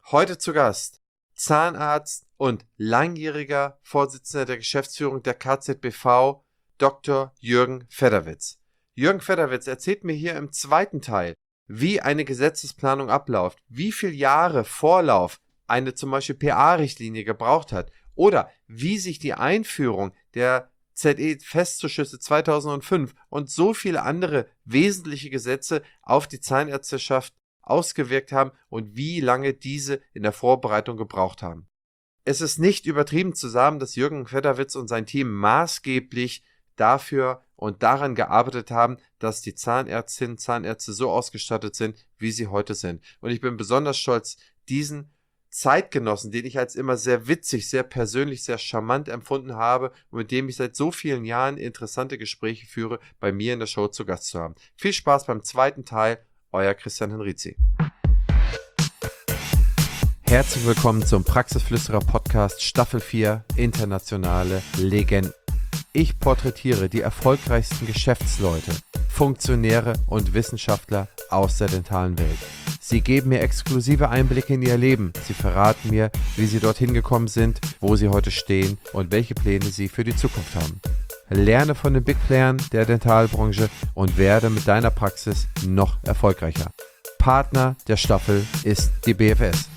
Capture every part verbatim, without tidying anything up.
Heute zu Gast Zahnarzt und langjähriger Vorsitzender der Geschäftsführung der K Z B V, Doktor Jürgen Federwitz. Jürgen Federwitz erzählt mir hier im zweiten Teil, wie eine Gesetzesplanung abläuft, wie viele Jahre Vorlauf eine zum Beispiel P A-Richtlinie gebraucht hat oder wie sich die Einführung der Z E-Festzuschüsse zweitausendfünf und so viele andere wesentliche Gesetze auf die Zahnärzteschaft ausgewirkt haben und wie lange diese in der Vorbereitung gebraucht haben. Es ist nicht übertrieben zu sagen, dass Jürgen Federwitz und sein Team maßgeblich dafür und daran gearbeitet haben, dass die Zahnärztinnen und Zahnärzte so ausgestattet sind, wie sie heute sind. Und ich bin besonders stolz, diesen Zeitgenossen, den ich als immer sehr witzig, sehr persönlich, sehr charmant empfunden habe und mit dem ich seit so vielen Jahren interessante Gespräche führe, bei mir in der Show zu Gast zu haben. Viel Spaß beim zweiten Teil, euer Christian Henrizi. Herzlich willkommen zum Praxisflüsterer Podcast Staffel vier Internationale Legenden. Ich porträtiere die erfolgreichsten Geschäftsleute, Funktionäre und Wissenschaftler aus der dentalen Welt. Sie geben mir exklusive Einblicke in ihr Leben. Sie verraten mir, wie sie dorthin gekommen sind, wo sie heute stehen und welche Pläne sie für die Zukunft haben. Lerne von den Big Playern der Dentalbranche und werde mit deiner Praxis noch erfolgreicher. Partner der Staffel ist die B F S.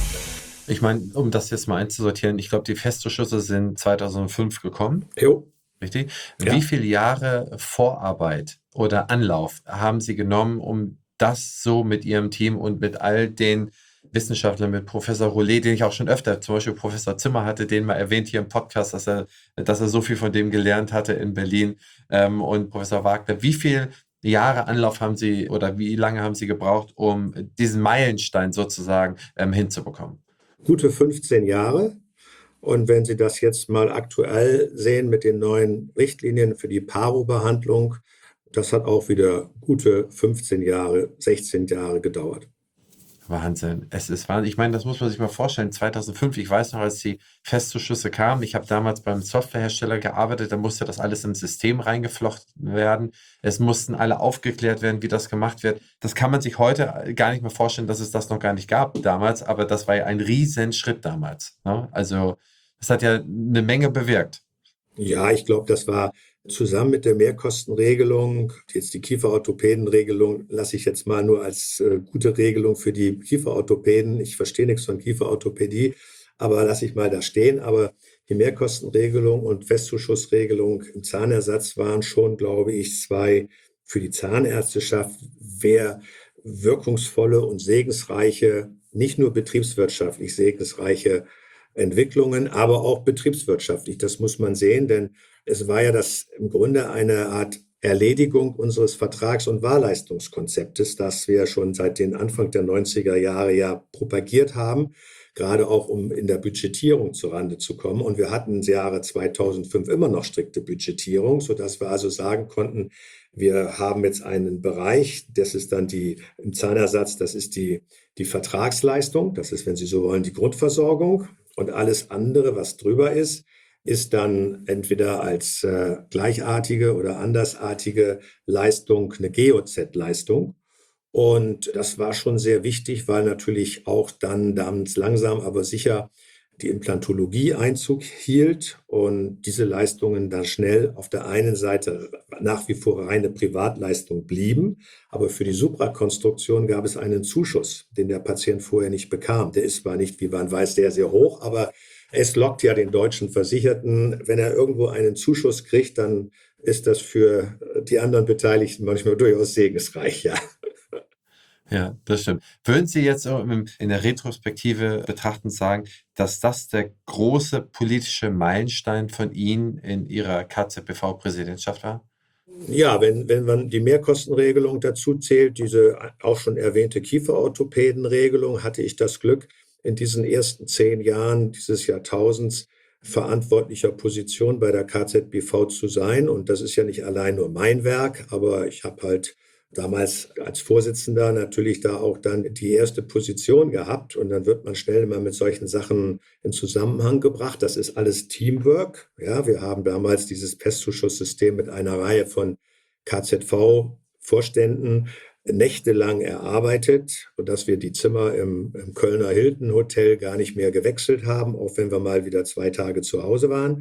Ich meine, um das jetzt mal einzusortieren, ich glaube, die Festzuschüsse sind zweitausendfünf gekommen. Jo. Richtig? Ja. Wie viele Jahre Vorarbeit oder Anlauf haben Sie genommen, um das so mit Ihrem Team und mit all den Wissenschaftlern, mit Professor Rollet, den ich auch schon öfter, zum Beispiel Professor Zimmer hatte, den mal erwähnt hier im Podcast, dass er, dass er so viel von dem gelernt hatte in Berlin, ähm, und Professor Wagner. Wie viele Jahre Anlauf haben Sie oder wie lange haben Sie gebraucht, um diesen Meilenstein sozusagen ähm, hinzubekommen? Gute fünfzehn Jahre. Und wenn Sie das jetzt mal aktuell sehen mit den neuen Richtlinien für die Paro-Behandlung, das hat auch wieder gute fünfzehn Jahre, sechzehn Jahre gedauert. Wahnsinn. Es ist Wahnsinn. Ich meine, das muss man sich mal vorstellen. zweitausendfünf, ich weiß noch, als die Festzuschüsse kamen, ich habe damals beim Softwarehersteller gearbeitet, da musste das alles im System reingeflochten werden. Es mussten alle aufgeklärt werden, wie das gemacht wird. Das kann man sich heute gar nicht mehr vorstellen, dass es das noch gar nicht gab damals, aber das war ja ein Riesenschritt damals, ne? Also, das hat ja eine Menge bewirkt. Ja, ich glaube, das war zusammen mit der Mehrkostenregelung, jetzt die Kieferorthopädenregelung, lasse ich jetzt mal nur als äh, gute Regelung für die Kieferorthopäden. Ich verstehe nichts von Kieferorthopädie, aber lasse ich mal da stehen. Aber die Mehrkostenregelung und Festzuschussregelung im Zahnersatz waren schon, glaube ich, zwei für die Zahnärzteschaft sehr wirkungsvolle und segensreiche, nicht nur betriebswirtschaftlich segensreiche Entwicklungen, aber auch betriebswirtschaftlich. Das muss man sehen, denn es war ja das im Grunde eine Art Erledigung unseres Vertrags- und Wahlleistungskonzeptes, das wir schon seit den Anfang der neunziger Jahre ja propagiert haben, gerade auch um in der Budgetierung zurande zu kommen. Und wir hatten im Jahre zweitausendfünf immer noch strikte Budgetierung, sodass wir also sagen konnten, wir haben jetzt einen Bereich, das ist dann die im Zahnersatz, das ist die, die Vertragsleistung, das ist, wenn Sie so wollen, die Grundversorgung. Und alles andere, was drüber ist, ist dann entweder als äh, gleichartige oder andersartige Leistung eine G O Z-Leistung. Und das war schon sehr wichtig, weil natürlich auch dann ganz langsam, aber sicher die Implantologie Einzug hielt und diese Leistungen dann schnell auf der einen Seite nach wie vor reine Privatleistung blieben, aber für die Suprakonstruktion gab es einen Zuschuss, den der Patient vorher nicht bekam. Der ist zwar nicht, wie man weiß, sehr, sehr hoch, aber es lockt ja den deutschen Versicherten. Wenn er irgendwo einen Zuschuss kriegt, dann ist das für die anderen Beteiligten manchmal durchaus segensreich, ja. Ja, das stimmt. Würden Sie jetzt so im- in der Retrospektive betrachtend sagen, dass das der große politische Meilenstein von Ihnen in Ihrer K Z B V-Präsidentschaft war? Ja, wenn, wenn man die Mehrkostenregelung dazu zählt, diese auch schon erwähnte Kieferorthopädenregelung, hatte ich das Glück, in diesen ersten zehn Jahren dieses Jahrtausends verantwortlicher Position bei der K Z B V zu sein. Und das ist ja nicht allein nur mein Werk, aber ich habe halt damals als Vorsitzender natürlich da auch dann die erste Position gehabt. Und dann wird man schnell immer mit solchen Sachen in Zusammenhang gebracht. Das ist alles Teamwork. Ja, wir haben damals dieses Festzuschusssystem mit einer Reihe von K Z V-Vorständen nächtelang erarbeitet, sodass wir die Zimmer im, im Kölner Hilton Hotel gar nicht mehr gewechselt haben, auch wenn wir mal wieder zwei Tage zu Hause waren.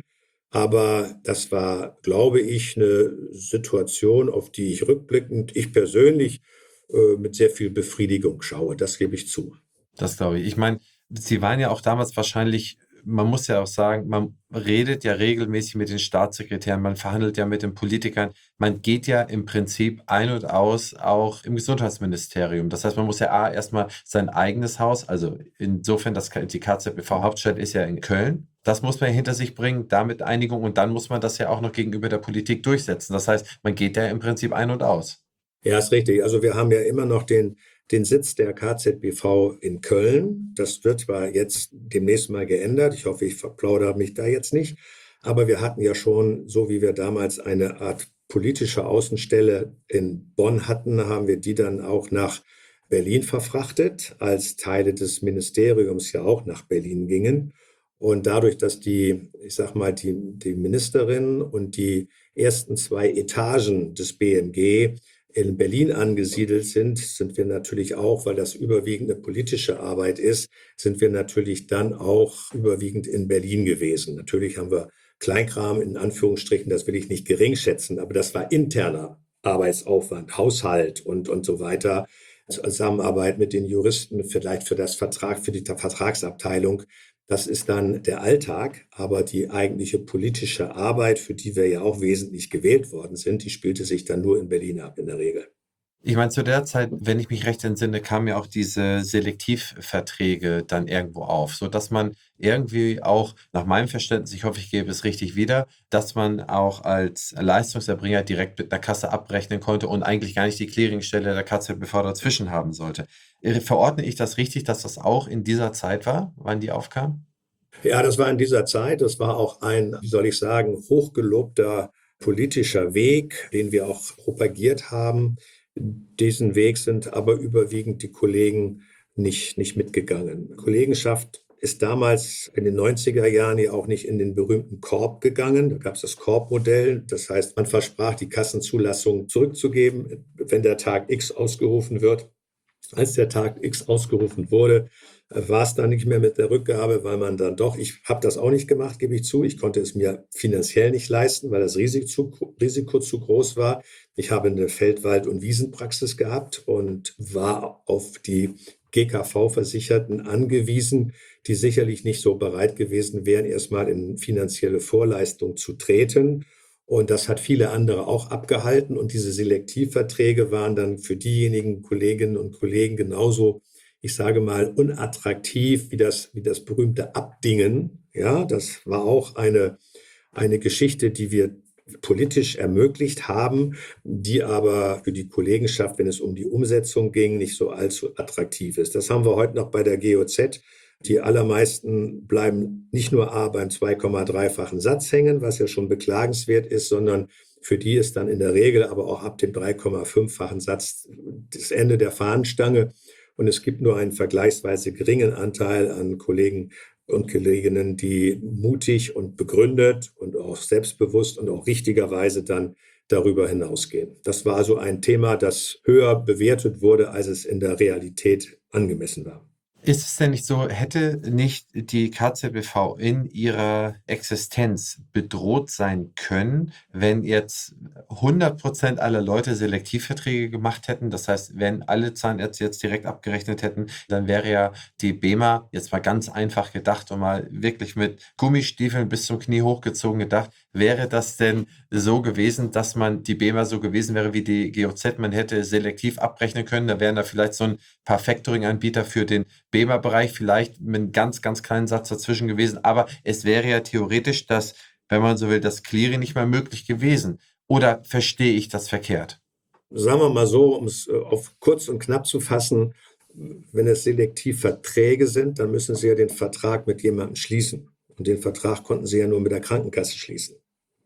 Aber das war, glaube ich, eine Situation, auf die ich rückblickend, ich persönlich, äh, mit sehr viel Befriedigung schaue. Das gebe ich zu. Das glaube ich. Ich meine, Sie waren ja auch damals wahrscheinlich, man muss ja auch sagen, man redet ja regelmäßig mit den Staatssekretären, man verhandelt ja mit den Politikern, man geht ja im Prinzip ein und aus auch im Gesundheitsministerium. Das heißt, man muss ja A, erstmal sein eigenes Haus, also insofern, das, die K Z B V-Hauptstadt ist ja in Köln. Das muss man ja hinter sich bringen, damit Einigung und dann muss man das ja auch noch gegenüber der Politik durchsetzen. Das heißt, man geht ja im Prinzip ein und aus. Ja, ist richtig. Also wir haben ja immer noch den, den Sitz der K Z B V in Köln. Das wird zwar jetzt demnächst mal geändert. Ich hoffe, ich verplaudere mich da jetzt nicht. Aber wir hatten ja schon, so wie wir damals eine Art politische Außenstelle in Bonn hatten, haben wir die dann auch nach Berlin verfrachtet, als Teile des Ministeriums ja auch nach Berlin gingen. Und dadurch, dass die, ich sag mal, die, die Ministerin und die ersten zwei Etagen des B M G in Berlin angesiedelt sind, sind wir natürlich auch, weil das überwiegend eine politische Arbeit ist, sind wir natürlich dann auch überwiegend in Berlin gewesen. Natürlich haben wir Kleinkram in Anführungsstrichen, das will ich nicht gering schätzen, aber das war interner Arbeitsaufwand, Haushalt und, und so weiter. Zusammenarbeit mit den Juristen, vielleicht für das Vertrag, für die Vertragsabteilung. Das ist dann der Alltag, aber die eigentliche politische Arbeit, für die wir ja auch wesentlich gewählt worden sind, die spielte sich dann nur in Berlin ab in der Regel. Ich meine, zu der Zeit, wenn ich mich recht entsinne, kamen ja auch diese Selektivverträge dann irgendwo auf, so dass man irgendwie auch, nach meinem Verständnis, ich hoffe, ich gebe es richtig wieder, dass man auch als Leistungserbringer direkt mit einer Kasse abrechnen konnte und eigentlich gar nicht die Clearingstelle der K Z B V dazwischen haben sollte. Äh, Verordne ich das richtig, dass das auch in dieser Zeit war, wann die aufkam? Ja, das war in dieser Zeit, das war auch ein, wie soll ich sagen, hochgelobter politischer Weg, den wir auch propagiert haben. Diesen Weg sind aber überwiegend die Kollegen nicht, nicht mitgegangen. Kollegenschaft ist damals in den neunziger Jahren ja auch nicht in den berühmten Korb gegangen. Da gab es das Korb-Modell. Das heißt, man versprach, die Kassenzulassung zurückzugeben, wenn der Tag X ausgerufen wird. Als der Tag X ausgerufen wurde, war es dann nicht mehr mit der Rückgabe, weil man dann doch, ich habe das auch nicht gemacht, gebe ich zu, ich konnte es mir finanziell nicht leisten, weil das Risiko zu, Risiko zu groß war. Ich habe eine Feld-, Wald- und Wiesenpraxis gehabt und war auf die G K V-Versicherten angewiesen, die sicherlich nicht so bereit gewesen wären, erstmal in finanzielle Vorleistung zu treten. Und das hat viele andere auch abgehalten. Und diese Selektivverträge waren dann für diejenigen Kolleginnen und Kollegen genauso, ich sage mal, unattraktiv wie das, wie das berühmte Abdingen. Ja, das war auch eine, eine Geschichte, die wir politisch ermöglicht haben, die aber für die Kollegenschaft, wenn es um die Umsetzung ging, nicht so allzu attraktiv ist. Das haben wir heute noch bei der G O Z. Die allermeisten bleiben nicht nur A beim zwei Komma drei-fachen Satz hängen, was ja schon beklagenswert ist, sondern für die ist dann in der Regel aber auch ab dem drei Komma fünf-fachen Satz das Ende der Fahnenstange. Und es gibt nur einen vergleichsweise geringen Anteil an Kollegen und Kolleginnen, die mutig und begründet und auch selbstbewusst und auch richtigerweise dann darüber hinausgehen. Das war also ein Thema, das höher bewertet wurde, als es in der Realität angemessen war. Ist es denn nicht so, hätte nicht die K Z B V in ihrer Existenz bedroht sein können, wenn jetzt hundert Prozent aller Leute Selektivverträge gemacht hätten? Das heißt, wenn alle Zahnärzte jetzt direkt abgerechnet hätten, dann wäre ja die B E M A, jetzt mal ganz einfach gedacht und mal wirklich mit Gummistiefeln bis zum Knie hochgezogen gedacht, wäre das denn so gewesen, dass man die B E M A so gewesen wäre wie die G O Z, man hätte selektiv abrechnen können, da wären da vielleicht so ein paar Factoring-Anbieter für den B E M A-Bereich vielleicht mit einem ganz, ganz kleinen Satz dazwischen gewesen, aber es wäre ja theoretisch, dass, wenn man so will, das Clearing nicht mehr möglich gewesen. Oder verstehe ich das verkehrt? Sagen wir mal so, um es auf kurz und knapp zu fassen, wenn es Selektivverträge sind, dann müssen Sie ja den Vertrag mit jemandem schließen. Und den Vertrag konnten Sie ja nur mit der Krankenkasse schließen.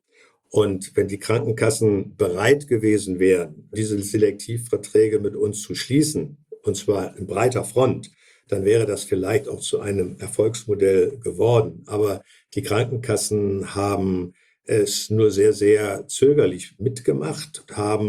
Und wenn die Krankenkassen bereit gewesen wären, diese Selektivverträge mit uns zu schließen, und zwar in breiter Front, dann wäre das vielleicht auch zu einem Erfolgsmodell geworden. Aber die Krankenkassen haben es nur sehr, sehr zögerlich mitgemacht, haben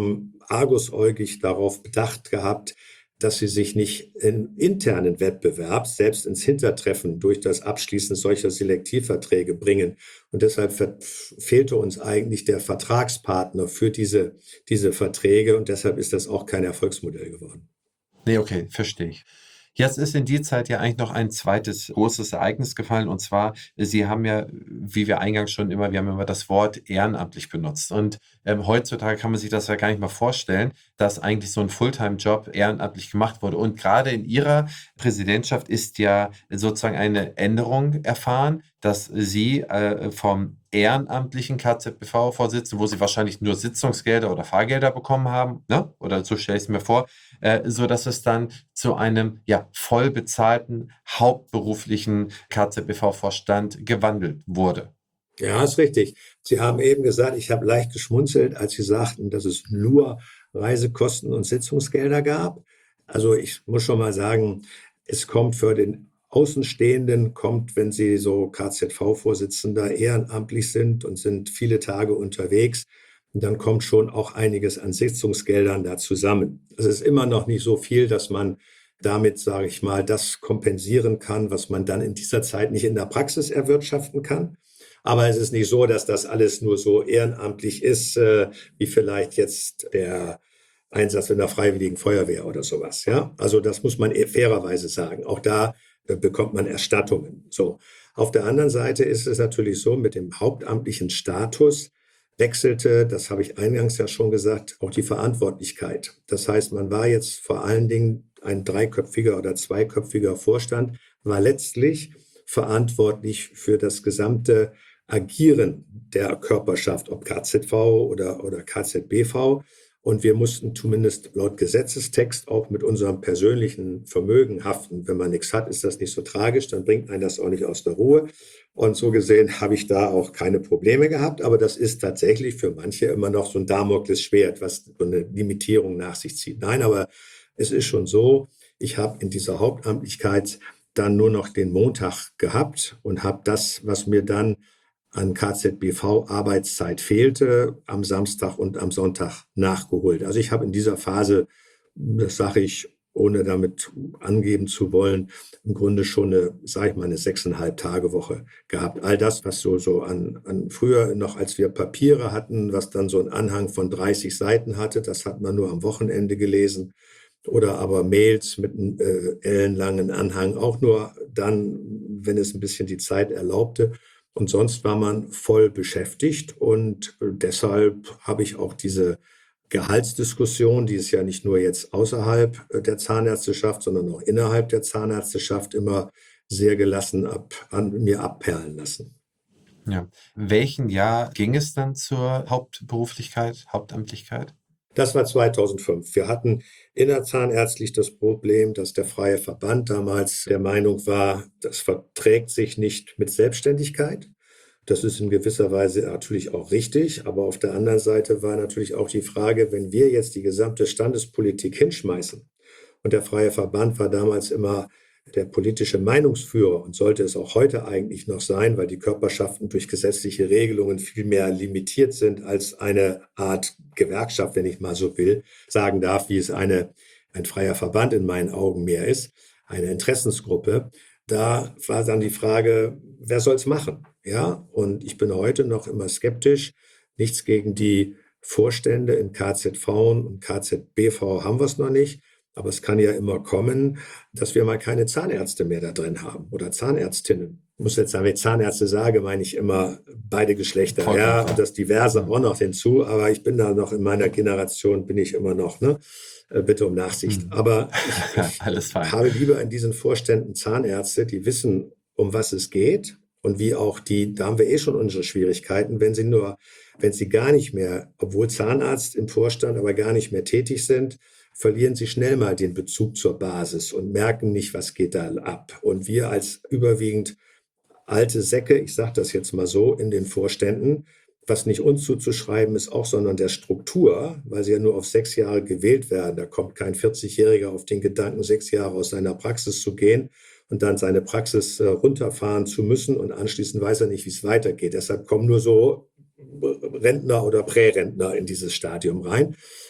argusäugig darauf bedacht gehabt, dass sie sich nicht im internen Wettbewerb selbst ins Hintertreffen durch das Abschließen solcher Selektivverträge bringen. Und deshalb fehlte uns eigentlich der Vertragspartner für diese, diese Verträge. Und deshalb ist das auch kein Erfolgsmodell geworden. Nee, okay, verstehe ich. Jetzt ist in die Zeit ja eigentlich noch ein zweites großes Ereignis gefallen, und zwar, Sie haben ja, wie wir eingangs schon immer, wir haben immer das Wort ehrenamtlich benutzt, und ähm, heutzutage kann man sich das ja gar nicht mal vorstellen, dass eigentlich so ein Fulltime-Job ehrenamtlich gemacht wurde, und gerade in Ihrer Präsidentschaft ist ja sozusagen eine Änderung erfahren, dass Sie äh, vom ehrenamtlichen K Z B V-Vorsitzenden, wo Sie wahrscheinlich nur Sitzungsgelder oder Fahrgelder bekommen haben, ne? Oder so stelle ich es mir vor, äh, so dass es dann zu einem ja voll bezahlten hauptberuflichen K Z B V-Vorstand gewandelt wurde. Ja, ist richtig. Sie haben eben gesagt, ich habe leicht geschmunzelt, als Sie sagten, dass es nur Reisekosten und Sitzungsgelder gab. Also ich muss schon mal sagen, es kommt für den Außenstehenden, kommt, wenn Sie so K Z V-Vorsitzender ehrenamtlich sind und sind viele Tage unterwegs, dann kommt schon auch einiges an Sitzungsgeldern da zusammen. Es ist immer noch nicht so viel, dass man damit, sage ich mal, das kompensieren kann, was man dann in dieser Zeit nicht in der Praxis erwirtschaften kann. Aber es ist nicht so, dass das alles nur so ehrenamtlich ist, äh, wie vielleicht jetzt der Einsatz in der Freiwilligen Feuerwehr oder sowas. Ja, also das muss man fairerweise sagen. Auch da äh, bekommt man Erstattungen. So. Auf der anderen Seite ist es natürlich so, mit dem hauptamtlichen Status wechselte, das habe ich eingangs ja schon gesagt, auch die Verantwortlichkeit. Das heißt, man war jetzt vor allen Dingen ein dreiköpfiger oder zweiköpfiger Vorstand, war letztlich verantwortlich für das gesamte Agieren der Körperschaft, ob K Z V oder, oder K Z B V. Und wir mussten zumindest laut Gesetzestext auch mit unserem persönlichen Vermögen haften. Wenn man nichts hat, ist das nicht so tragisch, dann bringt einen das auch nicht aus der Ruhe. Und so gesehen habe ich da auch keine Probleme gehabt. Aber das ist tatsächlich für manche immer noch so ein Damoklesschwert, was so eine Limitierung nach sich zieht. Nein, aber es ist schon so, ich habe in dieser Hauptamtlichkeit dann nur noch den Montag gehabt und habe das, was mir dann an K Z B V-Arbeitszeit fehlte, am Samstag und am Sonntag nachgeholt. Also ich habe in dieser Phase, das sage ich, ohne damit angeben zu wollen, im Grunde schon eine, sage ich mal, eine sechseinhalb Tage Woche gehabt. All das, was so, so an, an früher noch, als wir Papiere hatten, was dann so einen Anhang von dreißig Seiten hatte, das hat man nur am Wochenende gelesen. Oder aber Mails mit einem äh, ellenlangen Anhang, auch nur dann, wenn es ein bisschen die Zeit erlaubte. Und sonst war man voll beschäftigt, und deshalb habe ich auch diese Gehaltsdiskussion, die es ja nicht nur jetzt außerhalb der Zahnärzteschaft, sondern auch innerhalb der Zahnärzteschaft immer sehr gelassen ab, an mir abperlen lassen. Ja. Welchen Jahr ging es dann zur Hauptberuflichkeit, Hauptamtlichkeit? Das war zweitausendfünf. Wir hatten innerzahnärztlich das Problem, dass der Freie Verband damals der Meinung war, das verträgt sich nicht mit Selbstständigkeit. Das ist in gewisser Weise natürlich auch richtig. Aber auf der anderen Seite war natürlich auch die Frage, wenn wir jetzt die gesamte Standespolitik hinschmeißen, und der Freie Verband war damals immer der politische Meinungsführer und sollte es auch heute eigentlich noch sein, weil die Körperschaften durch gesetzliche Regelungen viel mehr limitiert sind als eine Art Gewerkschaft, wenn ich mal so will, sagen darf, wie es eine, ein freier Verband in meinen Augen mehr ist, eine Interessensgruppe. Da war dann die Frage, wer soll es machen? Ja, und ich bin heute noch immer skeptisch. Nichts gegen die Vorstände in K Z V und K Z B V haben wir es noch nicht. Aber es kann ja immer kommen, dass wir mal keine Zahnärzte mehr da drin haben oder Zahnärztinnen. Ich muss jetzt sagen, wenn ich Zahnärzte sage, meine ich immer beide Geschlechter. Vollkommen, ja, und das Diverse auch noch hinzu. Aber ich bin da noch in meiner Generation, bin ich immer noch, ne? Bitte um Nachsicht. Mhm. Aber ich, ich habe lieber in diesen Vorständen Zahnärzte, die wissen, um was es geht und wie auch die, da haben wir eh schon unsere Schwierigkeiten, wenn sie nur, wenn sie gar nicht mehr, obwohl Zahnarzt im Vorstand, aber gar nicht mehr tätig sind, verlieren sie schnell mal den Bezug zur Basis und merken nicht, was geht da ab. Und wir als überwiegend alte Säcke, ich sage das jetzt mal so, in den Vorständen, was nicht uns zuzuschreiben ist auch, sondern der Struktur, weil sie ja nur auf sechs Jahre gewählt werden. Da kommt kein vierzig-Jähriger auf den Gedanken, sechs Jahre aus seiner Praxis zu gehen und dann seine Praxis äh, runterfahren zu müssen und anschließend weiß er nicht, wie es weitergeht. Deshalb kommen nur so Rentner oder Prärentner in dieses Stadium rein.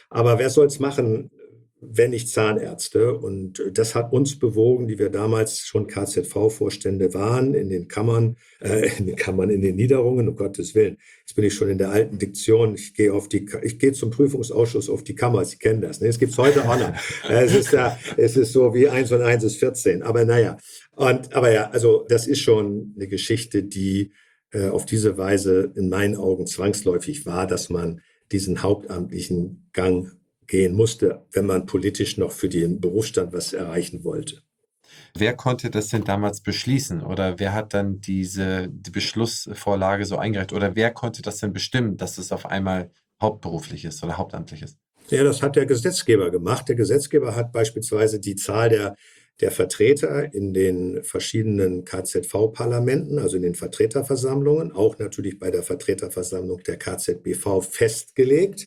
Aber wer soll es machen, wenn nicht Zahnärzte? Und das hat uns bewogen, die wir damals schon K Z V-Vorstände waren, in den Kammern, äh, in den Kammern, in den Niederungen, um Gottes Willen. Jetzt bin ich schon in der alten Diktion. Ich gehe auf die, ich gehe zum Prüfungsausschuss auf die Kammer. Sie kennen das. Ne? Das gibt's heute auch noch. Es ist da, es ist so wie eins und eins ist vierzehn. Aber naja. Und, aber ja, also das ist schon eine Geschichte, die äh, auf diese Weise in meinen Augen zwangsläufig war, dass man diesen hauptamtlichen Gang gehen musste, wenn man politisch noch für den Berufsstand was erreichen wollte. Wer konnte das denn damals beschließen oder wer hat dann diese die Beschlussvorlage so eingereicht oder wer konnte das denn bestimmen, dass es auf einmal hauptberuflich ist oder hauptamtlich ist? Ja, das hat der Gesetzgeber gemacht. Der Gesetzgeber hat beispielsweise die Zahl der, der Vertreter in den verschiedenen K Z V-Parlamenten, also in den Vertreterversammlungen, auch natürlich bei der Vertreterversammlung der K Z B V festgelegt.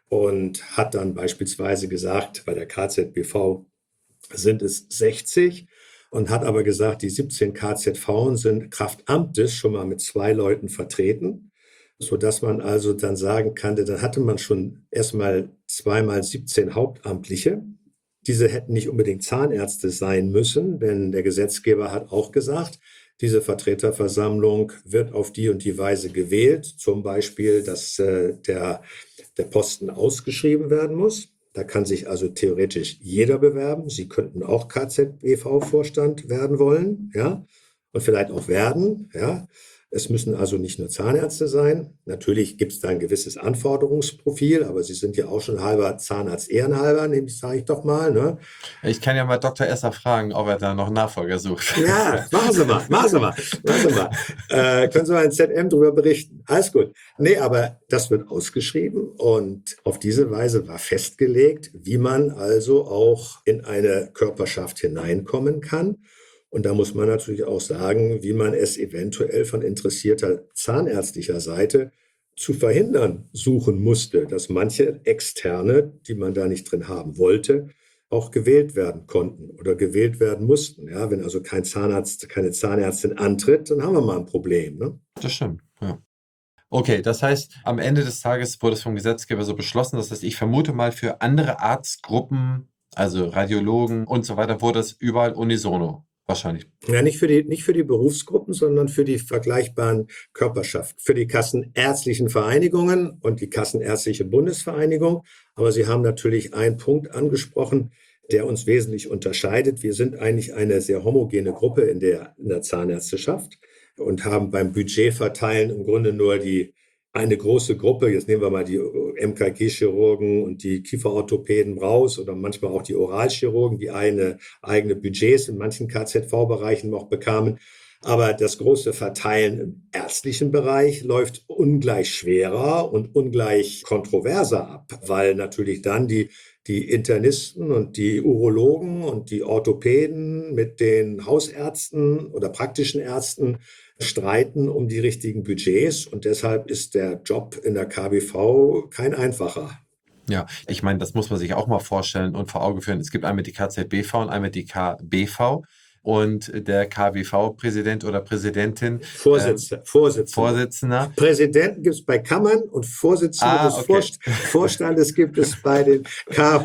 Und hat dann beispielsweise gesagt, bei der K Z B V sind es sechzig und hat aber gesagt, die siebzehn K Z V sind Kraft Amtes schon mal mit zwei Leuten vertreten, sodass man also dann sagen kann, dann hatte man schon erstmal zweimal siebzehn Hauptamtliche. Diese hätten nicht unbedingt Zahnärzte sein müssen, denn der Gesetzgeber hat auch gesagt, diese Vertreterversammlung wird auf die und die Weise gewählt, zum Beispiel, dass äh, der, der Posten ausgeschrieben werden muss. Da kann sich also theoretisch jeder bewerben. Sie könnten auch K Z B V-Vorstand werden wollen, ja, und vielleicht auch werden, ja. Es müssen also nicht nur Zahnärzte sein. Natürlich gibt es da ein gewisses Anforderungsprofil, aber Sie sind ja auch schon halber Zahnarzt ehrenhalber, nämlich sage ich doch mal. Ne? Ich kann ja mal Doktor Esser fragen, ob er da noch einen Nachfolger sucht. Ja, machen Sie mal, machen Sie mal, machen Sie mal. Äh, können Sie mal in Z M drüber berichten? Alles gut. Nee, aber das wird ausgeschrieben und auf diese Weise war festgelegt, wie man also auch in eine Körperschaft hineinkommen kann. Und da muss man natürlich auch sagen, wie man es eventuell von interessierter zahnärztlicher Seite zu verhindern suchen musste, dass manche Externe, die man da nicht drin haben wollte, auch gewählt werden konnten oder gewählt werden mussten. Ja, wenn also kein Zahnarzt, keine Zahnärztin antritt, dann haben wir mal ein Problem. Ne? Das stimmt, ja. Okay, das heißt, am Ende des Tages wurde es vom Gesetzgeber so beschlossen. Das heißt, ich vermute mal, für andere Arztgruppen, also Radiologen und so weiter, wurde es überall unisono. Wahrscheinlich. Ja, nicht für die, nicht für die Berufsgruppen, sondern für die vergleichbaren Körperschaften, für die kassenärztlichen Vereinigungen und die Kassenärztliche Bundesvereinigung. Aber Sie haben natürlich einen Punkt angesprochen, der uns wesentlich unterscheidet. Wir sind eigentlich eine sehr homogene Gruppe in der, in der Zahnärzteschaft und haben beim Budgetverteilen im Grunde nur die eine große Gruppe, jetzt nehmen wir mal die M K G-Chirurgen und die Kieferorthopäden raus oder manchmal auch die Oralchirurgen, die eine eigene Budgets in manchen K Z V-Bereichen noch bekamen. Aber das große Verteilen im ärztlichen Bereich läuft ungleich schwerer und ungleich kontroverser ab, weil natürlich dann die, die Internisten und die Urologen und die Orthopäden mit den Hausärzten oder praktischen Ärzten streiten um die richtigen Budgets und deshalb ist der Job in der K B V kein einfacher. Ja, ich meine, das muss man sich auch mal vorstellen und vor Augen führen. Es gibt einmal die K Z B V und einmal die K B V. Und der K B V-Präsident oder Präsidentin. Vorsitzender. Ähm, Vorsitzender. Vorsitzender. Präsidenten gibt es bei Kammern und Vorsitzende ah, des okay. Vorst- Vorstandes gibt es bei den K-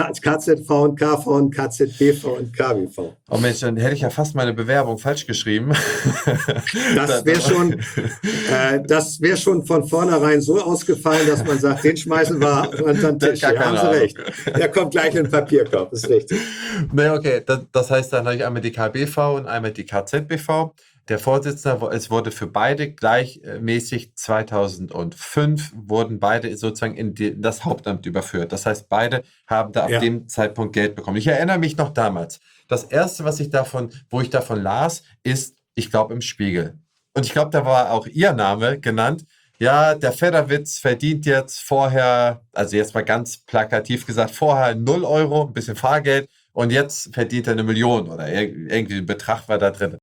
K Z V und K V und K Z B V und K B V. Oh Mensch, dann hätte ich ja fast meine Bewerbung falsch geschrieben. Das wäre schon, äh, das wäre schon von vornherein so ausgefallen, dass man sagt, den schmeißen wir unter den Tisch. Ja, haben Sie recht. Der kommt gleich in den Papierkorb, ist richtig. Nee, okay, das, das heißt, dann habe ich einmal die K B V und einmal die K Z B V. Der Vorsitzende, es wurde für beide gleichmäßig zweitausendfünf wurden beide sozusagen in, die, in das Hauptamt überführt. Das heißt, beide haben da ab ja. dem Zeitpunkt Geld bekommen. Ich erinnere mich noch damals. Das erste, was ich davon, wo ich davon las, ist, ich glaube, im Spiegel. Und ich glaube, da war auch Ihr Name genannt. Ja, der Fedderwitz verdient jetzt vorher, also jetzt mal ganz plakativ gesagt, vorher null Euro, ein bisschen Fahrgeld. Und jetzt verdient er eine Million oder irgendwie ein Betrag war da drin.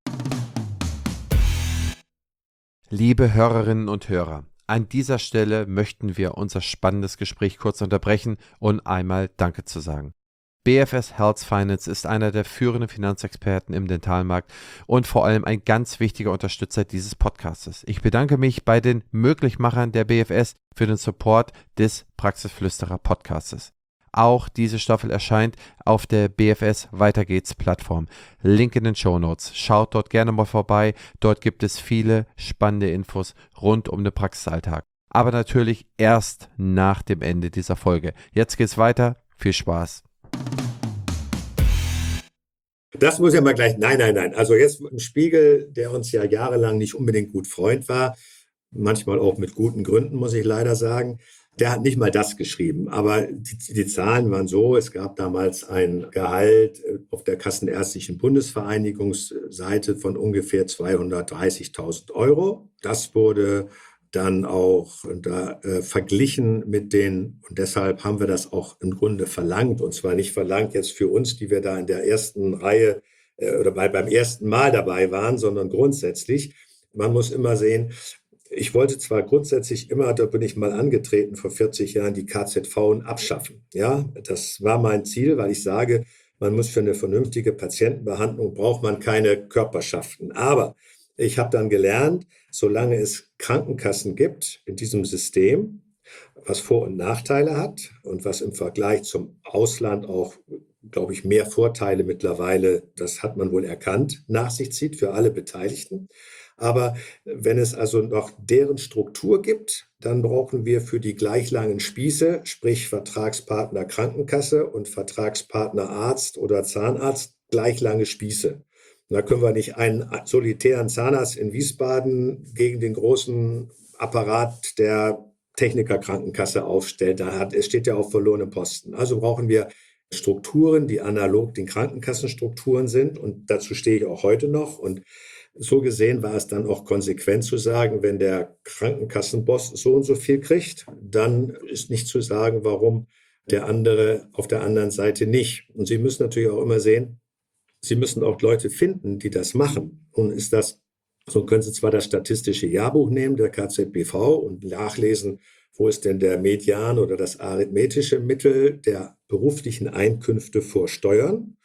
Liebe Hörerinnen und Hörer, an dieser Stelle möchten wir unser spannendes Gespräch kurz unterbrechen und einmal Danke zu sagen. B F S Health Finance ist einer der führenden Finanzexperten im Dentalmarkt und vor allem ein ganz wichtiger Unterstützer dieses Podcastes. Ich bedanke mich bei den Möglichmachern der B F S für den Support des Praxisflüsterer Podcastes. Auch diese Staffel erscheint auf der B F S Weiter geht's Plattform. Link in den Shownotes. Schaut dort gerne mal vorbei. Dort gibt es viele spannende Infos rund um den Praxisalltag. Aber natürlich erst nach dem Ende dieser Folge. Jetzt geht's weiter. Viel Spaß. Das muss ja mal gleich, nein, nein, nein. Also jetzt ein Spiegel, der uns ja jahrelang nicht unbedingt gut Freund war, manchmal auch mit guten Gründen, muss ich leider sagen, der hat nicht mal das geschrieben. Aber die, die Zahlen waren so, es gab damals ein Gehalt auf der Kassenärztlichen Bundesvereinigungsseite von ungefähr zweihundertdreißigtausend Euro. Das wurde dann auch da, äh, verglichen mit den, und deshalb haben wir das auch im Grunde verlangt, und zwar nicht verlangt jetzt für uns, die wir da in der ersten Reihe äh, oder bei, beim ersten Mal dabei waren, sondern grundsätzlich. Man muss immer sehen, ich wollte zwar grundsätzlich immer, da bin ich mal angetreten vor vierzig Jahren, die K Z V abschaffen. Ja, das war mein Ziel, weil ich sage, man muss für eine vernünftige Patientenbehandlung, braucht man keine Körperschaften. Aber ich habe dann gelernt, solange es Krankenkassen gibt in diesem System, was Vor- und Nachteile hat und was im Vergleich zum Ausland auch, glaube ich, mehr Vorteile mittlerweile, das hat man wohl erkannt, nach sich zieht für alle Beteiligten. Aber wenn es also noch deren Struktur gibt, dann brauchen wir für die gleich langen Spieße, sprich Vertragspartner Krankenkasse und Vertragspartner Arzt oder Zahnarzt, gleich lange Spieße. Da können wir nicht einen solitären Zahnarzt in Wiesbaden gegen den großen Apparat der Technikerkrankenkasse aufstellen. Da hat, es steht ja auf verlorenem Posten. Also brauchen wir Strukturen, die analog den Krankenkassenstrukturen sind. Und dazu stehe ich auch heute noch. Und so gesehen war es dann auch konsequent zu sagen, wenn der Krankenkassenboss so und so viel kriegt, dann ist nicht zu sagen, warum der andere auf der anderen Seite nicht. Und Sie müssen natürlich auch immer sehen, Sie müssen auch Leute finden, die das machen. Und ist das, so können Sie zwar das statistische Jahrbuch nehmen, der K Z B V, und nachlesen, wo ist denn der Median oder das arithmetische Mittel der beruflichen Einkünfte vor Steuern.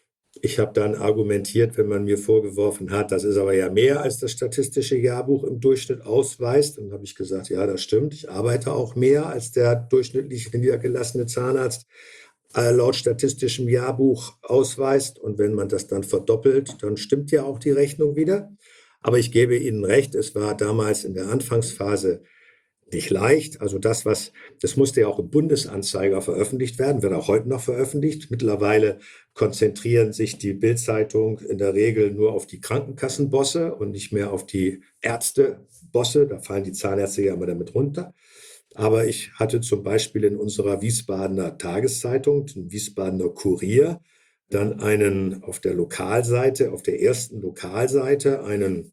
Ich habe dann argumentiert, wenn man mir vorgeworfen hat, das ist aber ja mehr, als das statistische Jahrbuch im Durchschnitt ausweist. Dann habe ich gesagt, ja, das stimmt. Ich arbeite auch mehr als der durchschnittlich niedergelassene Zahnarzt laut statistischem Jahrbuch ausweist. Und wenn man das dann verdoppelt, dann stimmt ja auch die Rechnung wieder. Aber ich gebe Ihnen recht, es war damals in der Anfangsphase nicht leicht. Also das, was, das musste ja auch im Bundesanzeiger veröffentlicht werden, wird auch heute noch veröffentlicht. Mittlerweile konzentrieren sich die Bild-Zeitung in der Regel nur auf die Krankenkassenbosse und nicht mehr auf die Ärztebosse. Da fallen die Zahnärzte ja immer damit runter. Aber ich hatte zum Beispiel in unserer Wiesbadener Tageszeitung, dem Wiesbadener Kurier, dann einen auf der Lokalseite, auf der ersten Lokalseite, einen,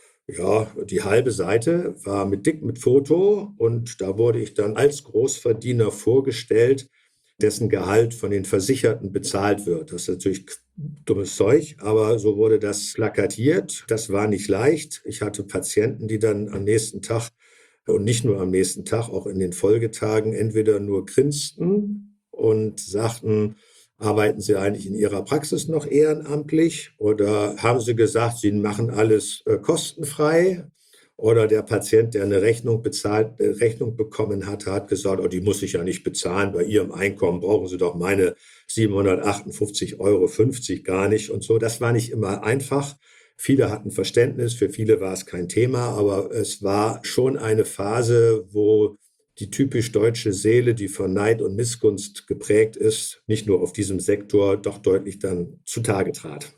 ja, die halbe Seite war mit dick mit Foto, und da wurde ich dann als Großverdiener vorgestellt, dessen Gehalt von den Versicherten bezahlt wird. Das ist natürlich dummes Zeug, aber so wurde das plakatiert. Das war nicht leicht. Ich hatte Patienten, die dann am nächsten Tag, und nicht nur am nächsten Tag, auch in den Folgetagen, entweder nur grinsten und sagten, arbeiten Sie eigentlich in Ihrer Praxis noch ehrenamtlich, oder haben Sie gesagt, Sie machen alles äh, kostenfrei? Oder der Patient, der eine Rechnung bezahlt, eine Rechnung bekommen hat, hat gesagt, oh, die muss ich ja nicht bezahlen. Bei Ihrem Einkommen brauchen Sie doch meine siebenhundertachtundfünfzig Euro fünfzig gar nicht und so. Das war nicht immer einfach. Viele hatten Verständnis, für viele war es kein Thema, aber es war schon eine Phase, wo die typisch deutsche Seele, die von Neid und Missgunst geprägt ist, nicht nur auf diesem Sektor, doch deutlich dann zutage trat.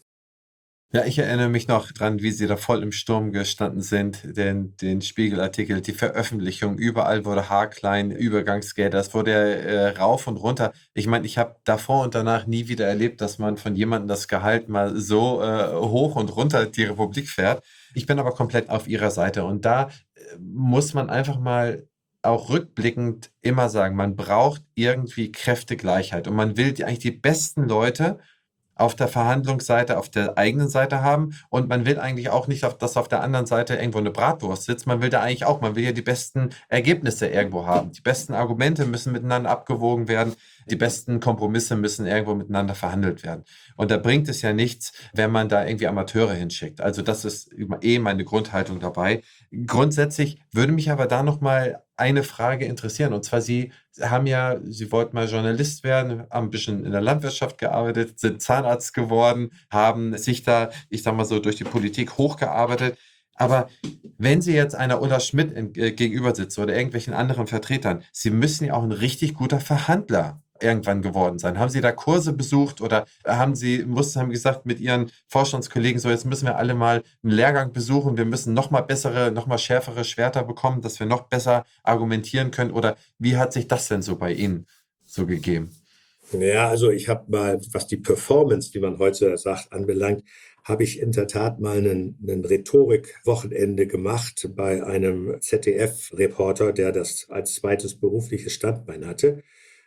Ja, ich erinnere mich noch dran, wie Sie da voll im Sturm gestanden sind, den, den Spiegelartikel, die Veröffentlichung, überall wurde haarklein, Übergangsgelder, das wurde äh, rauf und runter. Ich meine, ich habe davor und danach nie wieder erlebt, dass man von jemandem das Gehalt mal so äh, hoch und runter die Republik fährt. Ich bin aber komplett auf Ihrer Seite, und da äh, muss man einfach mal auch rückblickend immer sagen, man braucht irgendwie Kräftegleichheit, und man will die, eigentlich die besten Leute auf der Verhandlungsseite, auf der eigenen Seite haben, und man will eigentlich auch nicht, dass auf der anderen Seite irgendwo eine Bratwurst sitzt. Man will da eigentlich auch, man will ja die besten Ergebnisse irgendwo haben. Die besten Argumente müssen miteinander abgewogen werden. die besten Kompromisse müssen irgendwo miteinander verhandelt werden. Und da bringt es ja nichts, wenn man da irgendwie Amateure hinschickt. Also das ist eh meine Grundhaltung dabei. Grundsätzlich würde mich aber da nochmal eine Frage interessieren. Und zwar, Sie haben ja, Sie wollten mal Journalist werden, haben ein bisschen in der Landwirtschaft gearbeitet, sind Zahnarzt geworden, haben sich da, ich sag mal so, durch die Politik hochgearbeitet. Aber wenn Sie jetzt einer Ulla Schmidt in, äh, gegenüber sitzen oder irgendwelchen anderen Vertretern, Sie müssen ja auch ein richtig guter Verhandler irgendwann geworden sein. Haben Sie da Kurse besucht oder haben Sie, mussten, haben gesagt mit Ihren Vorstandskollegen, so jetzt müssen wir alle mal einen Lehrgang besuchen, wir müssen noch mal bessere, noch mal schärfere Schwerter bekommen, dass wir noch besser argumentieren können? Oder wie hat sich das denn so bei Ihnen so gegeben? Ja, also ich habe mal, was die Performance, wie man heute sagt, anbelangt, habe ich in der Tat mal einen, einen Rhetorik-Wochenende gemacht bei einem Z D F-Reporter, der das als zweites berufliches Standbein hatte.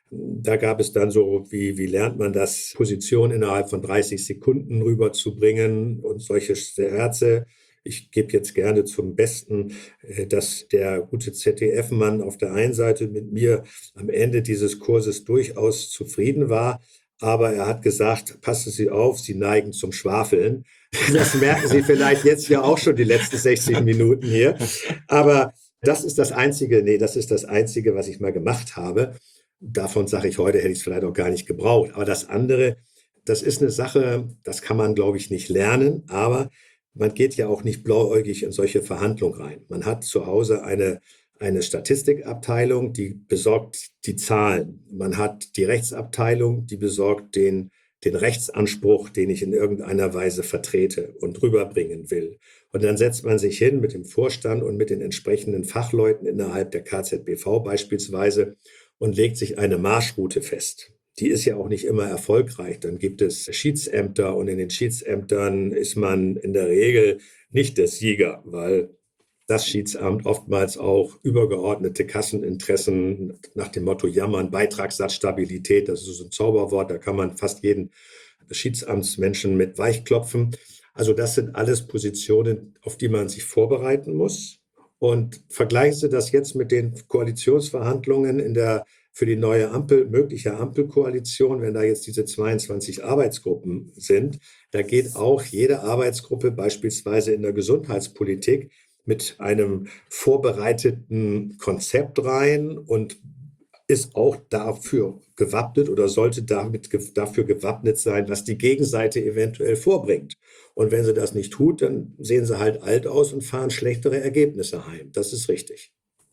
Da gab es dann so, wie, wie lernt man das, Position innerhalb von dreißig Sekunden rüberzubringen und solche Scherze. Ich gebe jetzt gerne zum Besten, äh, dass der gute Z D F-Mann auf der einen Seite mit mir am Ende dieses Kurses durchaus zufrieden war, aber er hat gesagt, passen Sie auf, Sie neigen zum Schwafeln. Das merken Sie vielleicht jetzt ja auch schon die letzten sechzig Minuten hier. Aber das ist das Einzige, nee, das ist das Einzige, was ich mal gemacht habe. Davon sage ich heute, hätte ich es vielleicht auch gar nicht gebraucht. Aber das andere, das ist eine Sache, das kann man, glaube ich, nicht lernen, aber man geht ja auch nicht blauäugig in solche Verhandlungen rein. Man hat zu Hause eine, eine Statistikabteilung, die besorgt die Zahlen. Man hat die Rechtsabteilung, die besorgt den, den Rechtsanspruch, den ich in irgendeiner Weise vertrete und rüberbringen will. Und dann setzt man sich hin mit dem Vorstand und mit den entsprechenden Fachleuten innerhalb der K Z B V beispielsweise und legt sich eine Marschroute fest. Die ist ja auch nicht immer erfolgreich. Dann gibt es Schiedsämter und in den Schiedsämtern ist man in der Regel nicht der Sieger, weil das Schiedsamt oftmals auch übergeordnete Kasseninteressen nach dem Motto Jammern, Beitragssatzstabilität, das ist so ein Zauberwort, da kann man fast jeden Schiedsamtsmenschen mit weichklopfen. Also das sind alles Positionen, auf die man sich vorbereiten muss. Und vergleichen Sie das jetzt mit den Koalitionsverhandlungen in der für die neue Ampel, mögliche Ampelkoalition, wenn da jetzt diese zweiundzwanzig Arbeitsgruppen sind, da geht auch jede Arbeitsgruppe beispielsweise in der Gesundheitspolitik mit einem vorbereiteten Konzept rein und ist auch dafür gewappnet oder sollte damit dafür gewappnet sein, was die Gegenseite eventuell vorbringt. Und wenn sie das nicht tut, dann sehen sie halt alt aus und fahren schlechtere Ergebnisse heim. Das ist richtig.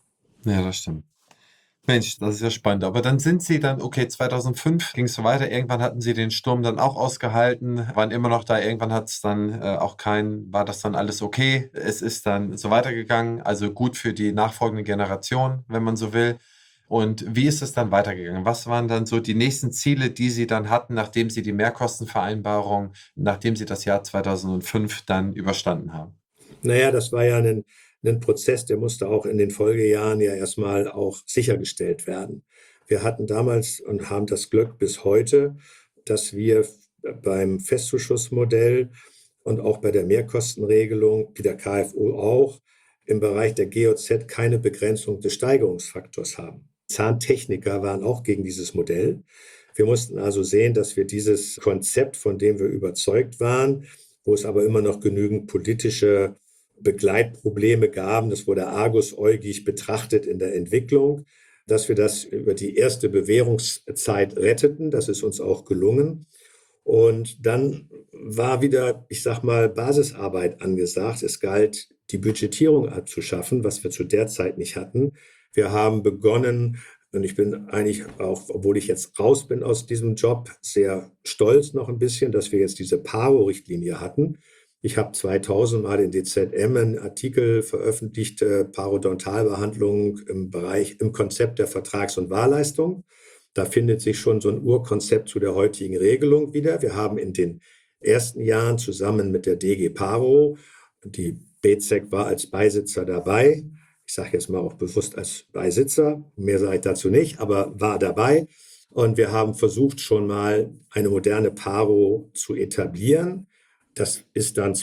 Ja, das stimmt. Mensch, das ist ja spannend. Aber dann sind Sie dann, okay, zweitausendfünf ging es so weiter. Irgendwann hatten Sie den Sturm dann auch ausgehalten, waren immer noch da. Irgendwann hat es dann äh, auch kein, war das dann alles okay. Es ist dann so weitergegangen. Also gut für die nachfolgende Generation, wenn man so will. Und wie ist es dann weitergegangen? Was waren dann so die nächsten Ziele, die Sie dann hatten, nachdem Sie die Mehrkostenvereinbarung, nachdem Sie das Jahr zweitausendfünf dann überstanden haben? Naja, das war ja ein, ein Prozess, der musste auch in den Folgejahren ja erstmal auch sichergestellt werden. Wir hatten damals und haben das Glück bis heute, dass wir beim Festzuschussmodell und auch bei der Mehrkostenregelung, wie der K f O auch, im Bereich der G O Z keine Begrenzung des Steigerungsfaktors haben. Zahntechniker waren auch gegen dieses Modell. Wir mussten also sehen, dass wir dieses Konzept, von dem wir überzeugt waren, wo es aber immer noch genügend politische Begleitprobleme gab, das wurde argusäugig betrachtet in der Entwicklung, dass wir das über die erste Bewährungszeit retteten. Das ist uns auch gelungen. Und dann war wieder, ich sag mal, Basisarbeit angesagt. Es galt, die Budgetierung abzuschaffen, was wir zu der Zeit nicht hatten. Wir haben begonnen, und ich bin eigentlich auch, obwohl ich jetzt raus bin aus diesem Job, sehr stolz noch ein bisschen, dass wir jetzt diese Paro-Richtlinie hatten. Ich habe zweitausend mal in D Z M einen Artikel veröffentlicht, äh, Parodontalbehandlung im Bereich, im Konzept der Vertrags- und Wahlleistung. Da findet sich schon so ein Urkonzept zu der heutigen Regelung wieder. Wir haben in den ersten Jahren zusammen mit der D G Paro, die B Z E C war als Beisitzer dabei, ich sage jetzt mal auch bewusst als Beisitzer, mehr sage ich dazu nicht, aber war dabei. Und wir haben versucht, schon mal eine moderne Paro zu etablieren. Das ist dann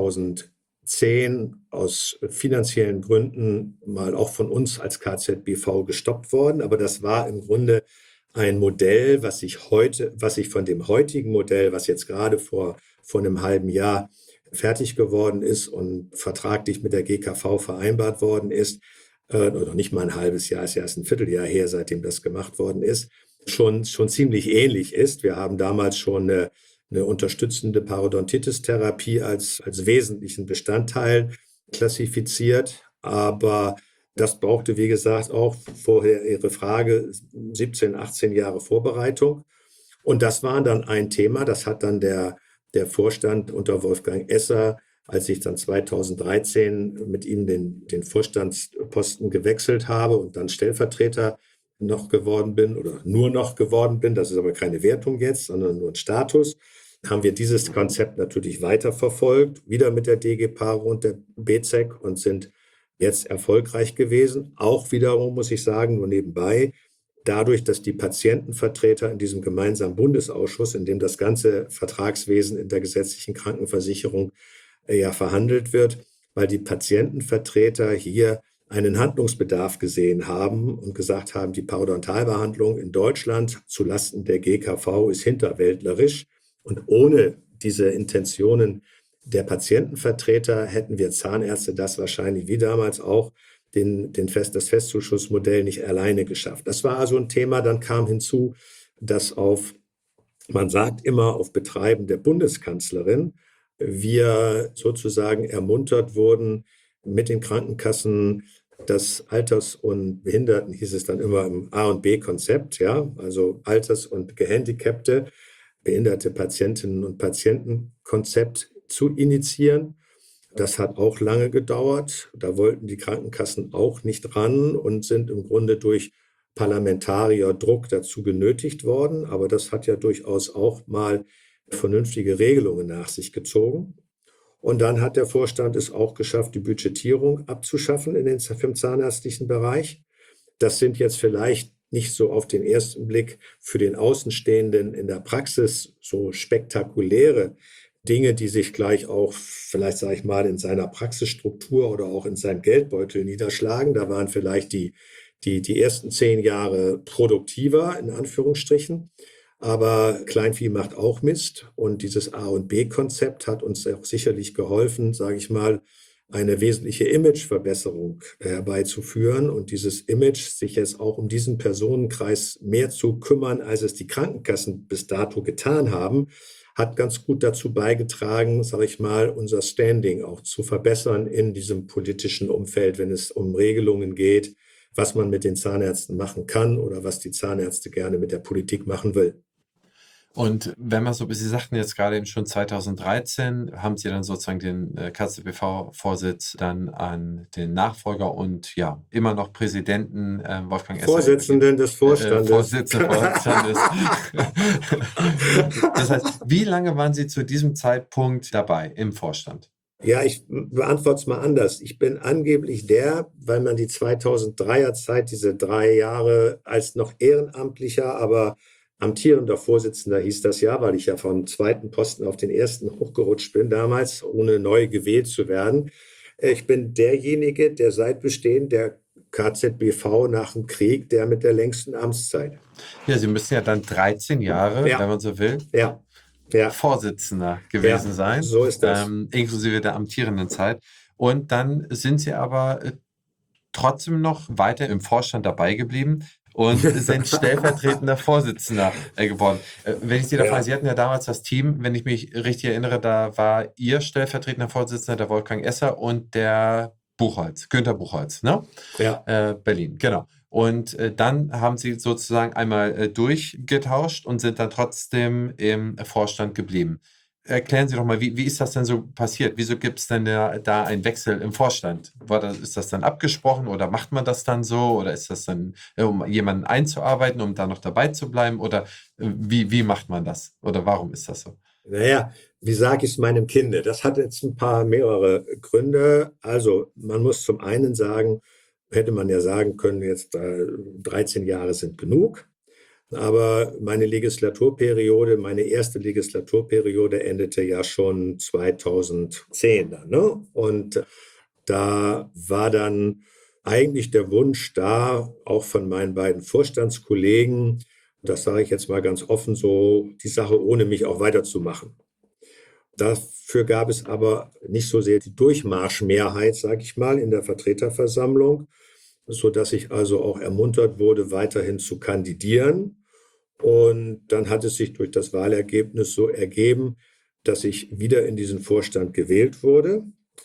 zweitausendzehn aus finanziellen Gründen mal auch von uns als K Z B V gestoppt worden. Aber das war im Grunde ein Modell, was sich heute, was sich von dem heutigen Modell, was jetzt gerade vor, vor einem halben Jahr fertig geworden ist und vertraglich mit der G K V vereinbart worden ist, äh, oder nicht mal ein halbes Jahr, ist ja erst ein Vierteljahr her, seitdem das gemacht worden ist, schon, schon ziemlich ähnlich ist. Wir haben damals schon eine, eine unterstützende Parodontitis-Therapie als, als wesentlichen Bestandteil klassifiziert, aber das brauchte, wie gesagt, auch vorher Ihre Frage, siebzehn, achtzehn Jahre Vorbereitung. Und das war dann ein Thema, das hat dann der, der Vorstand unter Wolfgang Esser, als ich dann zweitausenddreizehn mit ihm den, den Vorstandsposten gewechselt habe und dann Stellvertreter noch geworden bin oder nur noch geworden bin, das ist aber keine Wertung jetzt, sondern nur ein Status, haben wir dieses Konzept natürlich weiterverfolgt, wieder mit der D G Paro und der B Z E C und sind jetzt erfolgreich gewesen. Auch wiederum, muss ich sagen, nur nebenbei, dadurch, dass die Patientenvertreter in diesem gemeinsamen Bundesausschuss, in dem das ganze Vertragswesen in der gesetzlichen Krankenversicherung äh, ja verhandelt wird, weil die Patientenvertreter hier einen Handlungsbedarf gesehen haben und gesagt haben, die Parodontalbehandlung in Deutschland zulasten der G K V ist hinterwäldlerisch. Und ohne diese Intentionen der Patientenvertreter hätten wir Zahnärzte das wahrscheinlich wie damals auch den, den Fest, das Festzuschussmodell nicht alleine geschafft. Das war also ein Thema. Dann kam hinzu, dass auf, man sagt immer auf Betreiben der Bundeskanzlerin, wir sozusagen ermuntert wurden, mit den Krankenkassen das Alters- und Behinderten, hieß es dann immer im A- und B-Konzept, ja, also Alters- und Gehandicapte, behinderte Patientinnen und Patientenkonzept zu initiieren. Das hat auch lange gedauert. Da wollten die Krankenkassen auch nicht ran und sind im Grunde durch Parlamentarierdruck dazu genötigt worden. Aber das hat ja durchaus auch mal vernünftige Regelungen nach sich gezogen. Und dann hat der Vorstand es auch geschafft, die Budgetierung abzuschaffen in den, im zahnärztlichen Bereich. Das sind jetzt vielleicht nicht so auf den ersten Blick für den Außenstehenden in der Praxis so spektakuläre Dinge, die sich gleich auch vielleicht, sage ich mal, in seiner Praxisstruktur oder auch in seinem Geldbeutel niederschlagen. Da waren vielleicht die, die, die ersten zehn Jahre produktiver, in Anführungsstrichen. Aber Kleinvieh macht auch Mist. Und dieses A- und B-Konzept hat uns auch sicherlich geholfen, sage ich mal, eine wesentliche Imageverbesserung herbeizuführen und dieses Image, sich jetzt auch um diesen Personenkreis mehr zu kümmern, als es die Krankenkassen bis dato getan haben, hat ganz gut dazu beigetragen, sage ich mal, unser Standing auch zu verbessern in diesem politischen Umfeld, wenn es um Regelungen geht, was man mit den Zahnärzten machen kann oder was die Zahnärzte gerne mit der Politik machen will. Und wenn man so, Sie sagten jetzt gerade eben schon zweitausenddreizehn, haben Sie dann sozusagen den äh, K Z B V-Vorsitz dann an den Nachfolger und ja, immer noch Präsidenten äh, Wolfgang Esser. Vorsitzenden des Vorstandes. Äh, Vorsitzenden Vorstandes. Das heißt, wie lange waren Sie zu diesem Zeitpunkt dabei im Vorstand? Ja, ich beantworte es mal anders. Ich bin angeblich der, weil man die zweitausenddreier Zeit, diese drei Jahre als noch ehrenamtlicher, aber amtierender Vorsitzender hieß das ja, weil ich ja vom zweiten Posten auf den ersten hochgerutscht bin damals, ohne neu gewählt zu werden. Ich bin derjenige, der seit Bestehen der K Z B V nach dem Krieg, der mit der längsten Amtszeit. Ja, Sie müssen ja dann dreizehn Jahre, ja. wenn man so will, ja. Ja. Vorsitzender gewesen ja, sein. So ist das. Ähm, inklusive der amtierenden Zeit. Und dann sind Sie aber äh, trotzdem noch weiter im Vorstand dabei geblieben und sind stellvertretender Vorsitzender äh, geworden. Äh, wenn ich Sie da Ja. frage, Sie hatten ja damals das Team, wenn ich mich richtig erinnere, da war Ihr stellvertretender Vorsitzender, der Wolfgang Esser und der Buchholz, Günther Buchholz, ne? Ja. Äh, Berlin, genau. Und äh, dann haben Sie sozusagen einmal äh, durchgetauscht und sind dann trotzdem im Vorstand geblieben. Erklären Sie doch mal, wie, wie ist das denn so passiert? Wieso gibt es denn da, da einen Wechsel im Vorstand? War das, ist das dann abgesprochen oder macht man das dann so? Oder ist das dann, äh, um jemanden einzuarbeiten, um da noch dabei zu bleiben? Oder äh, wie, wie macht man das? Oder warum ist das so? Naja, wie sage ich es meinem Kinde? Das hat jetzt ein paar mehrere Gründe. Also man muss zum einen sagen, hätte man ja sagen können, jetzt äh, dreizehn Jahre sind genug. Aber meine Legislaturperiode, meine erste Legislaturperiode endete ja schon zweitausendzehn. Dann, ne? Und da war dann eigentlich der Wunsch da, auch von meinen beiden Vorstandskollegen, Das sage ich jetzt mal ganz offen so, die Sache ohne mich auch weiterzumachen. Dafür gab es aber nicht so sehr die Durchmarschmehrheit, sage ich mal, in der Vertreterversammlung, sodass ich also auch ermuntert wurde, weiterhin zu kandidieren. Und dann hat es sich durch das Wahlergebnis so ergeben, dass ich wieder in diesen Vorstand gewählt wurde.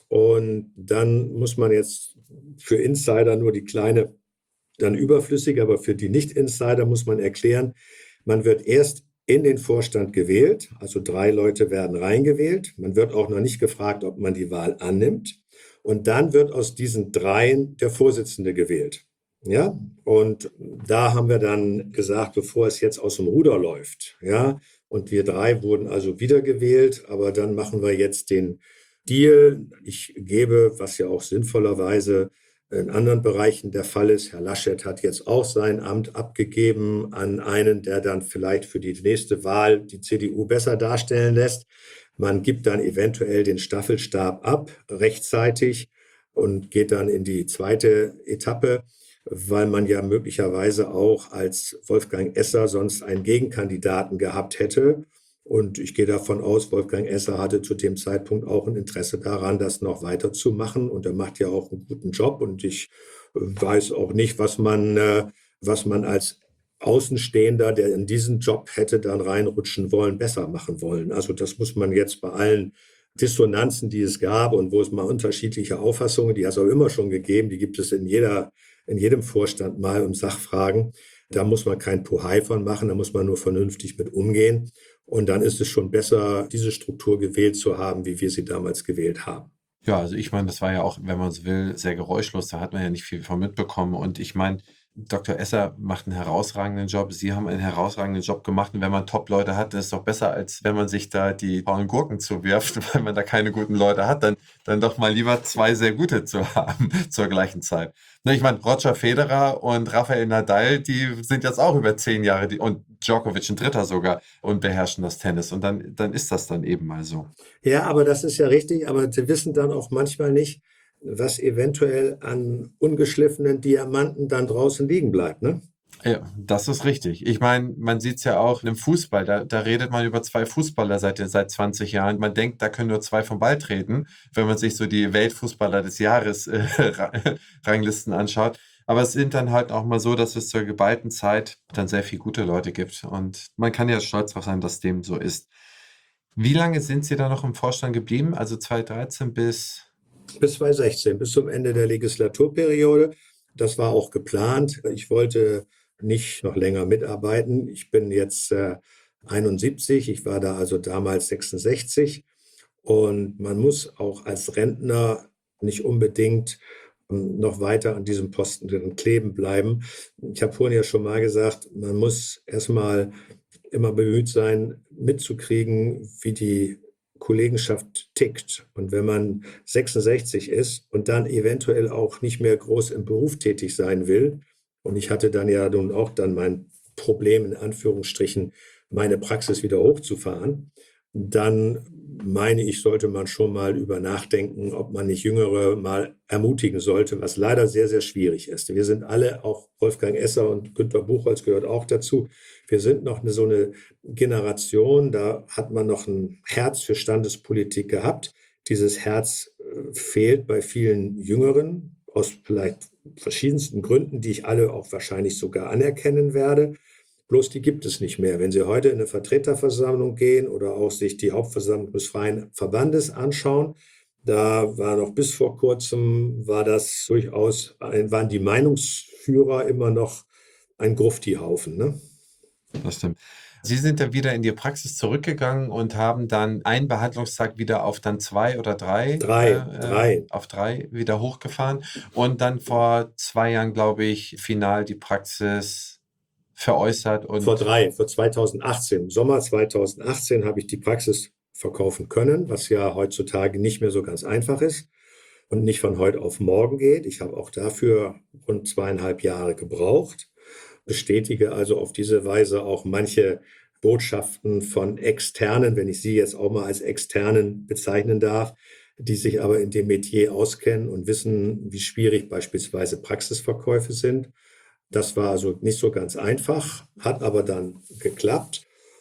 Und dann muss man jetzt für Insider nur die kleine, dann überflüssig, aber für die Nicht-Insider muss man erklären, man wird erst in den Vorstand gewählt, also drei Leute werden reingewählt. Man wird auch noch nicht gefragt, ob man die Wahl annimmt. Und dann wird aus diesen dreien der Vorsitzende gewählt. Ja, und da haben wir dann gesagt, bevor es jetzt aus dem Ruder läuft, ja, und wir drei wurden also wiedergewählt, aber dann machen wir jetzt den Deal. Ich gebe, was ja auch sinnvollerweise in anderen Bereichen der Fall ist, Herr Laschet hat jetzt auch sein Amt abgegeben an einen, der dann vielleicht für die nächste Wahl die C D U besser darstellen lässt. Man gibt dann eventuell den Staffelstab ab, rechtzeitig, und geht dann in die zweite Etappe, weil man ja möglicherweise auch als Wolfgang Esser sonst einen Gegenkandidaten gehabt hätte. Und ich gehe davon aus, Wolfgang Esser hatte zu dem Zeitpunkt auch ein Interesse daran, das noch weiterzumachen. Und er macht ja auch einen guten Job. Und ich weiß auch nicht, was man, was man als Außenstehender, der in diesen Job hätte dann reinrutschen wollen, besser machen wollen. Also das muss man jetzt bei allen Dissonanzen, die es gab und wo es mal unterschiedliche Auffassungen, die hat es auch immer schon gegeben, die gibt es in jeder, in jedem Vorstand mal um Sachfragen. Da muss man kein Pohai von machen, da muss man nur vernünftig mit umgehen. Und dann ist es schon besser, diese Struktur gewählt zu haben, wie wir sie damals gewählt haben. Ja, also ich meine, das war ja auch, wenn man so will, sehr geräuschlos. Da hat man ja nicht viel von mitbekommen. Und ich meine, Doktor Esser macht einen herausragenden Job. Sie haben einen herausragenden Job gemacht. Und wenn man Top-Leute hat, das ist doch besser, als wenn man sich da die faulen Gurken zuwirft, weil man da keine guten Leute hat. Dann, dann doch mal lieber zwei sehr gute zu haben zur gleichen Zeit. Na, ich meine, Roger Federer und Rafael Nadal, die sind jetzt auch über zehn Jahre, die, und Djokovic ein Dritter sogar, und beherrschen das Tennis. Und dann, dann ist das dann eben mal so. Ja, aber das ist ja richtig. Aber sie wissen dann auch manchmal nicht, was eventuell an ungeschliffenen Diamanten dann draußen liegen bleibt, ne? Ja, das ist richtig. Ich meine, man sieht es ja auch im Fußball, da, da redet man über zwei Fußballer seit, seit zwanzig Jahren. Man denkt, da können nur zwei vom Ball treten, wenn man sich so die Weltfußballer des Jahres äh, Ranglisten anschaut. Aber es sind dann halt auch mal so, dass es zur geballten Zeit dann sehr viele gute Leute gibt. Und man kann ja stolz darauf sein, dass dem so ist. Wie lange sind Sie da noch im Vorstand geblieben? Also zweitausenddreizehn bis... Bis zweitausendsechzehn, bis zum Ende der Legislaturperiode. Das war auch geplant. Ich wollte nicht noch länger mitarbeiten. Ich bin jetzt äh, einundsiebzig, ich war da also damals sechsundsechzig. Und man muss auch als Rentner nicht unbedingt ähm, noch weiter an diesem Posten kleben bleiben. Ich habe vorhin ja schon mal gesagt, man muss erstmal immer bemüht sein, mitzukriegen, wie die Kollegenschaft tickt. Und wenn man sechsundsechzig ist und dann eventuell auch nicht mehr groß im Beruf tätig sein will, und ich hatte dann ja nun auch dann mein Problem, in Anführungsstrichen, meine Praxis wieder hochzufahren, dann meine ich, sollte man schon mal über nachdenken, ob man nicht Jüngere mal ermutigen sollte, was leider sehr, sehr schwierig ist. Wir sind alle, auch Wolfgang Esser und Günter Buchholz gehört auch dazu, wir sind noch eine, so eine Generation, da hat man noch ein Herz für Standespolitik gehabt. Dieses Herz äh, fehlt bei vielen Jüngeren, aus vielleicht verschiedensten Gründen, die ich alle auch wahrscheinlich sogar anerkennen werde. Bloß die gibt es nicht mehr. Wenn Sie heute in eine Vertreterversammlung gehen oder auch sich die Hauptversammlung des Freien Verbandes anschauen, da war noch bis vor kurzem, war das durchaus, ein, waren die Meinungsführer immer noch ein Gruftihaufen, ne? Das stimmt. Sie sind dann wieder in die Praxis zurückgegangen und haben dann einen Behandlungstag wieder auf dann zwei oder drei, Drei, äh, drei. auf drei wieder hochgefahren und dann vor zwei Jahren, glaube ich, final die Praxis veräußert. Und vor drei, vor zweitausendachtzehn, im Sommer zweitausendachtzehn habe ich die Praxis verkaufen können, was ja heutzutage nicht mehr so ganz einfach ist und nicht von heute auf morgen geht. Ich habe auch dafür rund zweieinhalb Jahre gebraucht, bestätige also auf diese Weise auch manche Botschaften von Externen, wenn ich sie jetzt auch mal als Externen bezeichnen darf, die sich aber in dem Metier auskennen und wissen, wie schwierig beispielsweise Praxisverkäufe sind. Das war also nicht so ganz einfach, hat aber dann geklappt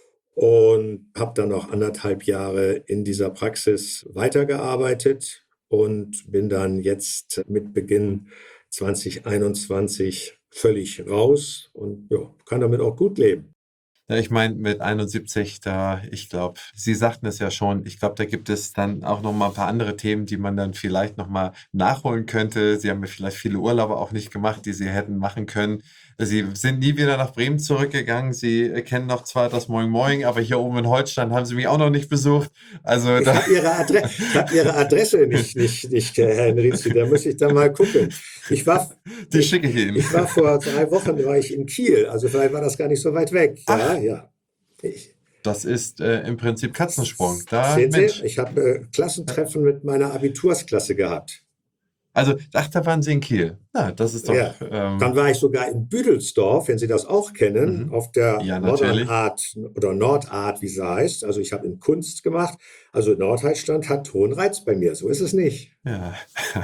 und habe dann noch anderthalb Jahre in dieser Praxis weitergearbeitet und bin dann jetzt mit Beginn zwanzig einundzwanzig völlig raus und ja, kann damit auch gut leben. Ja, ich meine, mit einundsiebzig, da, ich glaube, Sie sagten es ja schon, ich glaube, da gibt es dann auch noch mal ein paar andere Themen, die man dann vielleicht noch mal nachholen könnte. Sie haben ja vielleicht viele Urlaube auch nicht gemacht, die Sie hätten machen können. Sie sind nie wieder nach Bremen zurückgegangen. Sie kennen noch zwar das Moin Moin, aber hier oben in Holstein haben Sie mich auch noch nicht besucht. Also Ich da, habe Ihre, Adre ich hab Ihre Adresse nicht, nicht, nicht, Herr Henrizi, da muss ich dann mal gucken. Ich war, die ich, schicke ich Ihnen. ich war vor drei Wochen war ich in Kiel, also vielleicht war das gar nicht so weit weg. Ja, Ach, ja. Ich, das ist äh, im Prinzip Katzensprung. Da, sehen Sie, Mensch. ich habe äh, Klassentreffen mit meiner Abitursklasse gehabt. Also, ach, da waren Sie in Kiel. Na, das ist doch, Ja, ähm, dann war ich sogar in Büdelsdorf, wenn Sie das auch kennen, mhm. auf der Ja, Modern natürlich. Art oder Nordart, wie sie heißt. Also ich habe in Kunst gemacht. Also Norddeutschland hat hohen Reiz bei mir. So ist es nicht. Ja.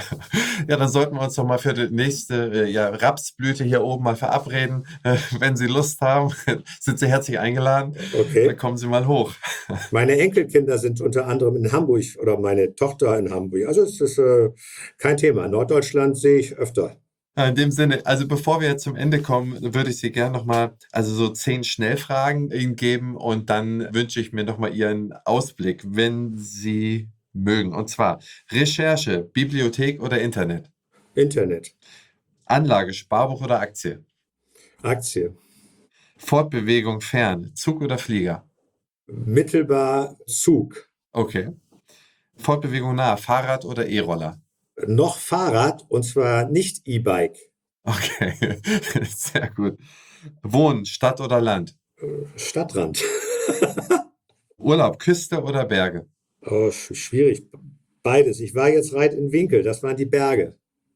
Ja, dann sollten wir uns doch mal für die nächste äh, ja, Rapsblüte hier oben mal verabreden. Äh, wenn Sie Lust haben, sind Sie herzlich eingeladen. Dann Okay. kommen Sie mal hoch. Meine Enkelkinder sind unter anderem in Hamburg oder meine Tochter in Hamburg. Also es ist äh, kein Thema. Norddeutschland sehe ich öfter. Äh, In dem Sinne, also bevor wir jetzt zum Ende kommen, würde ich Sie gerne nochmal, also so zehn Schnellfragen Ihnen geben und dann wünsche ich mir nochmal Ihren Ausblick, wenn Sie mögen. Und zwar Recherche, Bibliothek oder Internet? Internet, Anlage, Sparbuch oder Aktie? Aktie, Fortbewegung fern, Zug oder Flieger? mittelbar Zug, Okay. Fortbewegung nah, Fahrrad oder E-Roller? noch Fahrrad und zwar nicht E-Bike, Okay, sehr gut. Wohnen, Stadt oder Land? Stadtrand. Urlaub, Küste oder Berge? Oh, sch- schwierig. Beides. Ich war jetzt Reit in Winkel, das waren die Berge.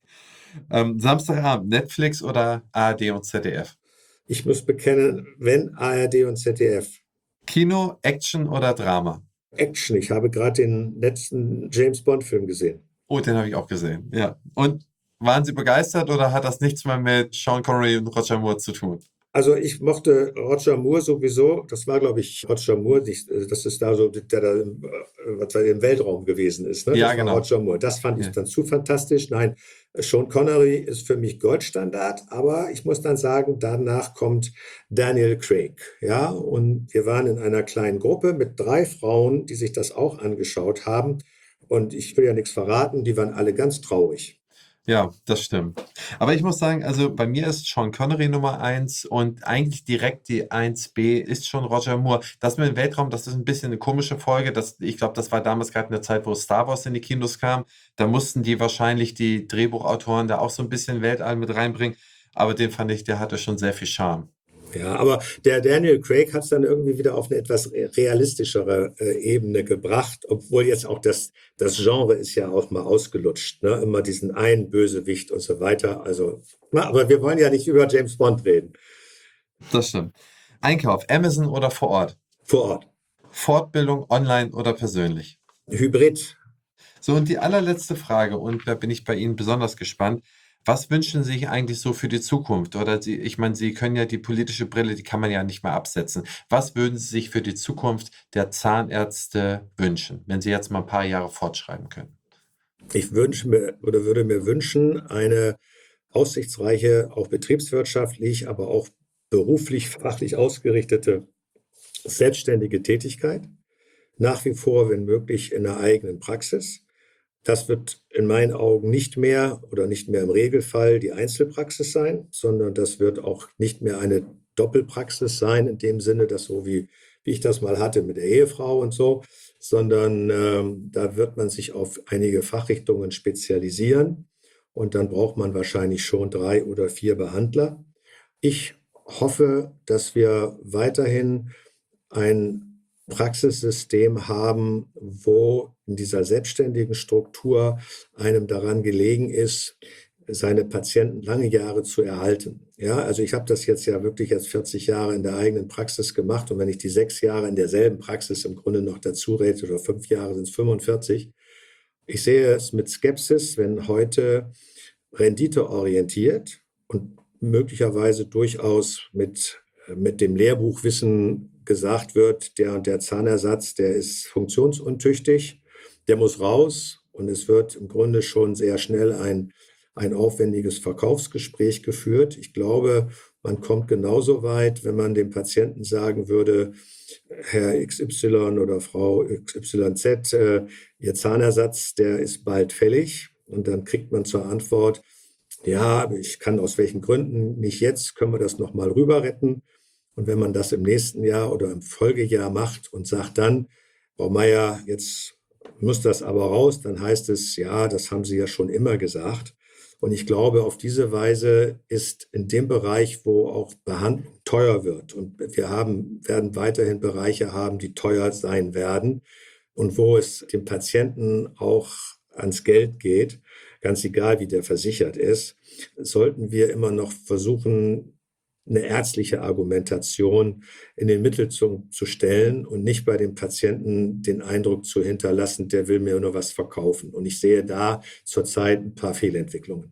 Ähm, Samstagabend, Netflix oder A R D und Z D F? Ich muss bekennen, wenn A R D und Z D F. Kino, Action oder Drama? Action. Ich habe gerade den letzten James Bond-Film gesehen. Oh, den habe ich auch gesehen. Ja. Und waren Sie begeistert oder hat das nichts mehr mit Sean Connery und Roger Moore zu tun? Also ich mochte Roger Moore sowieso. Das war, glaube ich, Roger Moore. nicht- äh, Das ist da so, der da im, äh, was war, im Weltraum gewesen ist. Ne? Ja, Das war genau. Roger Moore. Das fand ich Ja. dann zu fantastisch. Nein, Sean Connery ist für mich Goldstandard. Aber ich muss dann sagen, danach kommt Daniel Craig. Ja, und wir waren in einer kleinen Gruppe mit drei Frauen, die sich das auch angeschaut haben. Und ich will ja nichts verraten, die waren alle ganz traurig. Ja, das stimmt. Aber ich muss sagen, also bei mir ist Sean Connery Nummer eins und eigentlich direkt die eins B ist schon Roger Moore. Das mit dem Weltraum, das ist ein bisschen eine komische Folge. Das, ich glaube, das war damals gerade in der Zeit, wo Star Wars in die Kinos kam. Da mussten die wahrscheinlich die Drehbuchautoren da auch so ein bisschen Weltall mit reinbringen. Aber den fand ich, der hatte schon sehr viel Charme. Ja, aber der Daniel Craig hat es dann irgendwie wieder auf eine etwas realistischere äh, Ebene gebracht, obwohl jetzt auch das, das Genre ist ja auch mal ausgelutscht, ne? Immer diesen einen Bösewicht und so weiter. Also, na, aber wir wollen ja nicht über James Bond reden. Das stimmt. Einkauf, Amazon oder vor Ort? Vor Ort. Fortbildung, online oder persönlich? Hybrid. So, und die allerletzte Frage, und da bin ich bei Ihnen besonders gespannt. Was wünschen Sie sich eigentlich so für die Zukunft? Oder Sie, ich meine, Sie können ja die politische Brille, die kann man ja nicht mehr absetzen. Was würden Sie sich für die Zukunft der Zahnärzte wünschen, wenn Sie jetzt mal ein paar Jahre fortschreiben können? Ich wünsche mir oder würde mir wünschen, eine aussichtsreiche, auch betriebswirtschaftlich, aber auch beruflich, fachlich ausgerichtete, selbstständige Tätigkeit. Nach wie vor, wenn möglich, in der eigenen Praxis. Das wird in meinen Augen nicht mehr oder nicht mehr im Regelfall die Einzelpraxis sein, sondern das wird auch nicht mehr eine Doppelpraxis sein, in dem Sinne, dass so wie, wie ich das mal hatte mit der Ehefrau und so, sondern ähm, da wird man sich auf einige Fachrichtungen spezialisieren und dann braucht man wahrscheinlich schon drei oder vier Behandler. Ich hoffe, dass wir weiterhin ein Praxissystem haben, wo in dieser selbstständigen Struktur einem daran gelegen ist, seine Patienten lange Jahre zu erhalten. Ja, also ich habe das jetzt ja wirklich jetzt vierzig Jahre in der eigenen Praxis gemacht und wenn ich die sechs Jahre in derselben Praxis im Grunde noch dazu rede oder fünf Jahre sind es fünfundvierzig. Ich sehe es mit Skepsis, wenn heute renditeorientiert und möglicherweise durchaus mit, mit dem Lehrbuchwissen gesagt wird, der und der Zahnersatz, der ist funktionsuntüchtig, der muss raus, und es wird im Grunde schon sehr schnell ein, ein aufwendiges Verkaufsgespräch geführt. Ich glaube, man kommt genauso weit, wenn man dem Patienten sagen würde: Herr X Y oder Frau X Y Z, äh, Ihr Zahnersatz, der ist bald fällig. Und dann kriegt man zur Antwort: Ja, aber ich kann aus welchen Gründen nicht jetzt, können wir das nochmal rüber retten. Und wenn man das im nächsten Jahr oder im Folgejahr macht und sagt dann: Frau Meier, jetzt muss das aber raus, dann heißt es: Ja, das haben Sie ja schon immer gesagt. Und ich glaube, auf diese Weise ist in dem Bereich, wo auch Behandlung teuer wird, und wir haben, werden weiterhin Bereiche haben, die teuer sein werden und wo es dem Patienten auch ans Geld geht, ganz egal, wie der versichert ist, sollten wir immer noch versuchen, eine ärztliche Argumentation in den Mittelpunkt zu stellen und nicht bei dem Patienten den Eindruck zu hinterlassen, der will mir nur was verkaufen. Und ich sehe da zurzeit ein paar Fehlentwicklungen.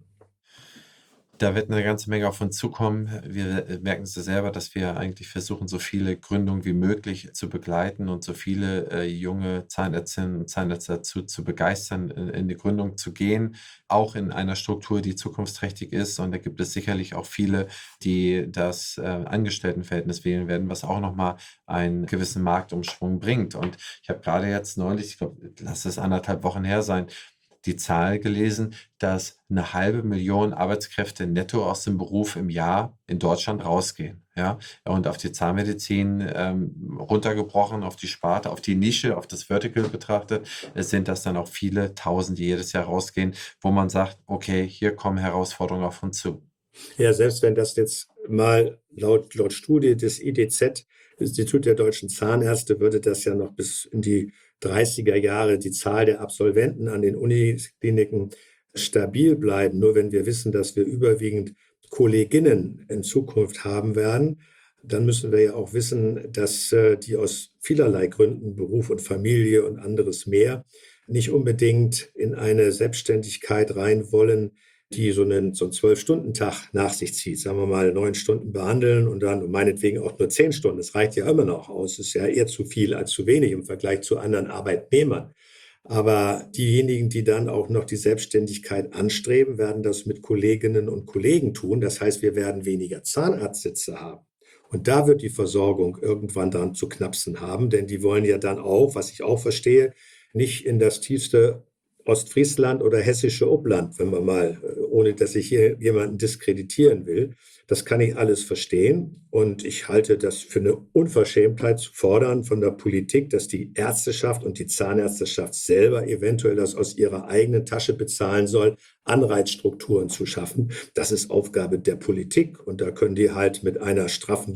Da wird eine ganze Menge auf uns zukommen. Wir merken es ja selber, dass wir eigentlich versuchen, so viele Gründungen wie möglich zu begleiten und so viele äh, junge Zahnärztinnen und Zahnärzte dazu zu begeistern, in, in die Gründung zu gehen, auch in einer Struktur, die zukunftsträchtig ist. Und da gibt es sicherlich auch viele, die das äh, Angestelltenverhältnis wählen werden, was auch nochmal einen gewissen Marktumschwung bringt. Und ich habe gerade jetzt neulich, ich glaube, lass es anderthalb Wochen her sein, die Zahl gelesen, dass eine halbe Million Arbeitskräfte netto aus dem Beruf im Jahr in Deutschland rausgehen. Ja? Und auf die Zahnmedizin ähm, runtergebrochen, auf die Sparte, auf die Nische, auf das Vertical betrachtet, sind das dann auch viele Tausend, die jedes Jahr rausgehen, wo man sagt, okay, hier kommen Herausforderungen auf uns zu. Ja, selbst wenn das jetzt mal laut, laut Studie des I D Z, Institut der Deutschen Zahnärzte, würde das ja noch bis in die dreißiger Jahre die Zahl der Absolventen an den Unikliniken stabil bleiben. Nur wenn wir wissen, dass wir überwiegend Kolleginnen in Zukunft haben werden, dann müssen wir ja auch wissen, dass äh, die aus vielerlei Gründen, Beruf und Familie und anderes mehr, nicht unbedingt in eine Selbstständigkeit rein wollen, die so einen so einen Zwölf-Stunden-Tag nach sich zieht. Sagen wir mal, neun Stunden behandeln und dann meinetwegen auch nur zehn Stunden. Das reicht ja immer noch aus. Das ist ja eher zu viel als zu wenig im Vergleich zu anderen Arbeitnehmern. Aber diejenigen, die dann auch noch die Selbstständigkeit anstreben, werden das mit Kolleginnen und Kollegen tun. Das heißt, wir werden weniger Zahnarztsitze haben. Und da wird die Versorgung irgendwann dann zu knapsen haben, denn die wollen ja dann auch, was ich auch verstehe, nicht in das tiefste Ostfriesland oder hessische Upland, wenn man mal, ohne dass ich hier jemanden diskreditieren will. Das kann ich alles verstehen. Und ich halte das für eine Unverschämtheit zu fordern von der Politik, dass die Ärzteschaft und die Zahnärzteschaft selber eventuell das aus ihrer eigenen Tasche bezahlen soll, Anreizstrukturen zu schaffen. Das ist Aufgabe der Politik. Und da können die halt mit einer straffen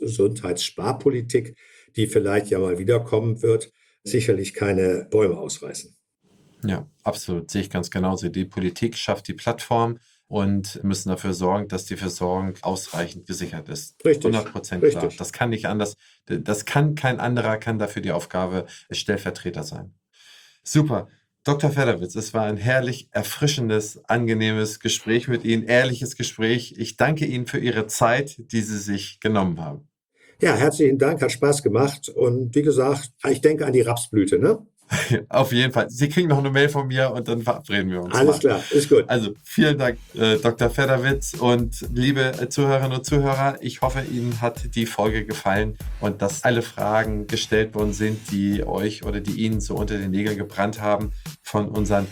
Gesundheitssparpolitik, die vielleicht ja mal wiederkommen wird, sicherlich keine Bäume ausreißen. Ja, absolut. Sehe ich ganz genauso. Die Politik schafft die Plattform und müssen dafür sorgen, dass die Versorgung ausreichend gesichert ist. Richtig. hundert Prozent klar. Das kann nicht anders. Das kann kein anderer, kann dafür die Aufgabe Stellvertreter sein. Super. Doktor Federwitz, es war ein herrlich erfrischendes, angenehmes Gespräch mit Ihnen, ehrliches Gespräch. Ich danke Ihnen für Ihre Zeit, die Sie sich genommen haben. Ja, herzlichen Dank, hat Spaß gemacht. Und wie gesagt, ich denke an die Rapsblüte, ne? Auf jeden Fall. Sie kriegen noch eine Mail von mir und dann verabreden wir uns. Alles mal. klar, ist gut. Also vielen Dank, äh, Doktor Federwitz, und liebe Zuhörerinnen und Zuhörer, ich hoffe, Ihnen hat die Folge gefallen und dass alle Fragen gestellt worden sind, die euch oder die Ihnen so unter den Nägeln gebrannt haben von unseren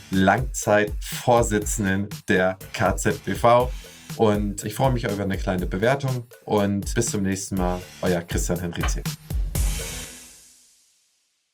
Langzeitvorsitzenden der K Z B V. Und ich freue mich über eine kleine Bewertung und bis zum nächsten Mal, euer Christian Henrizi.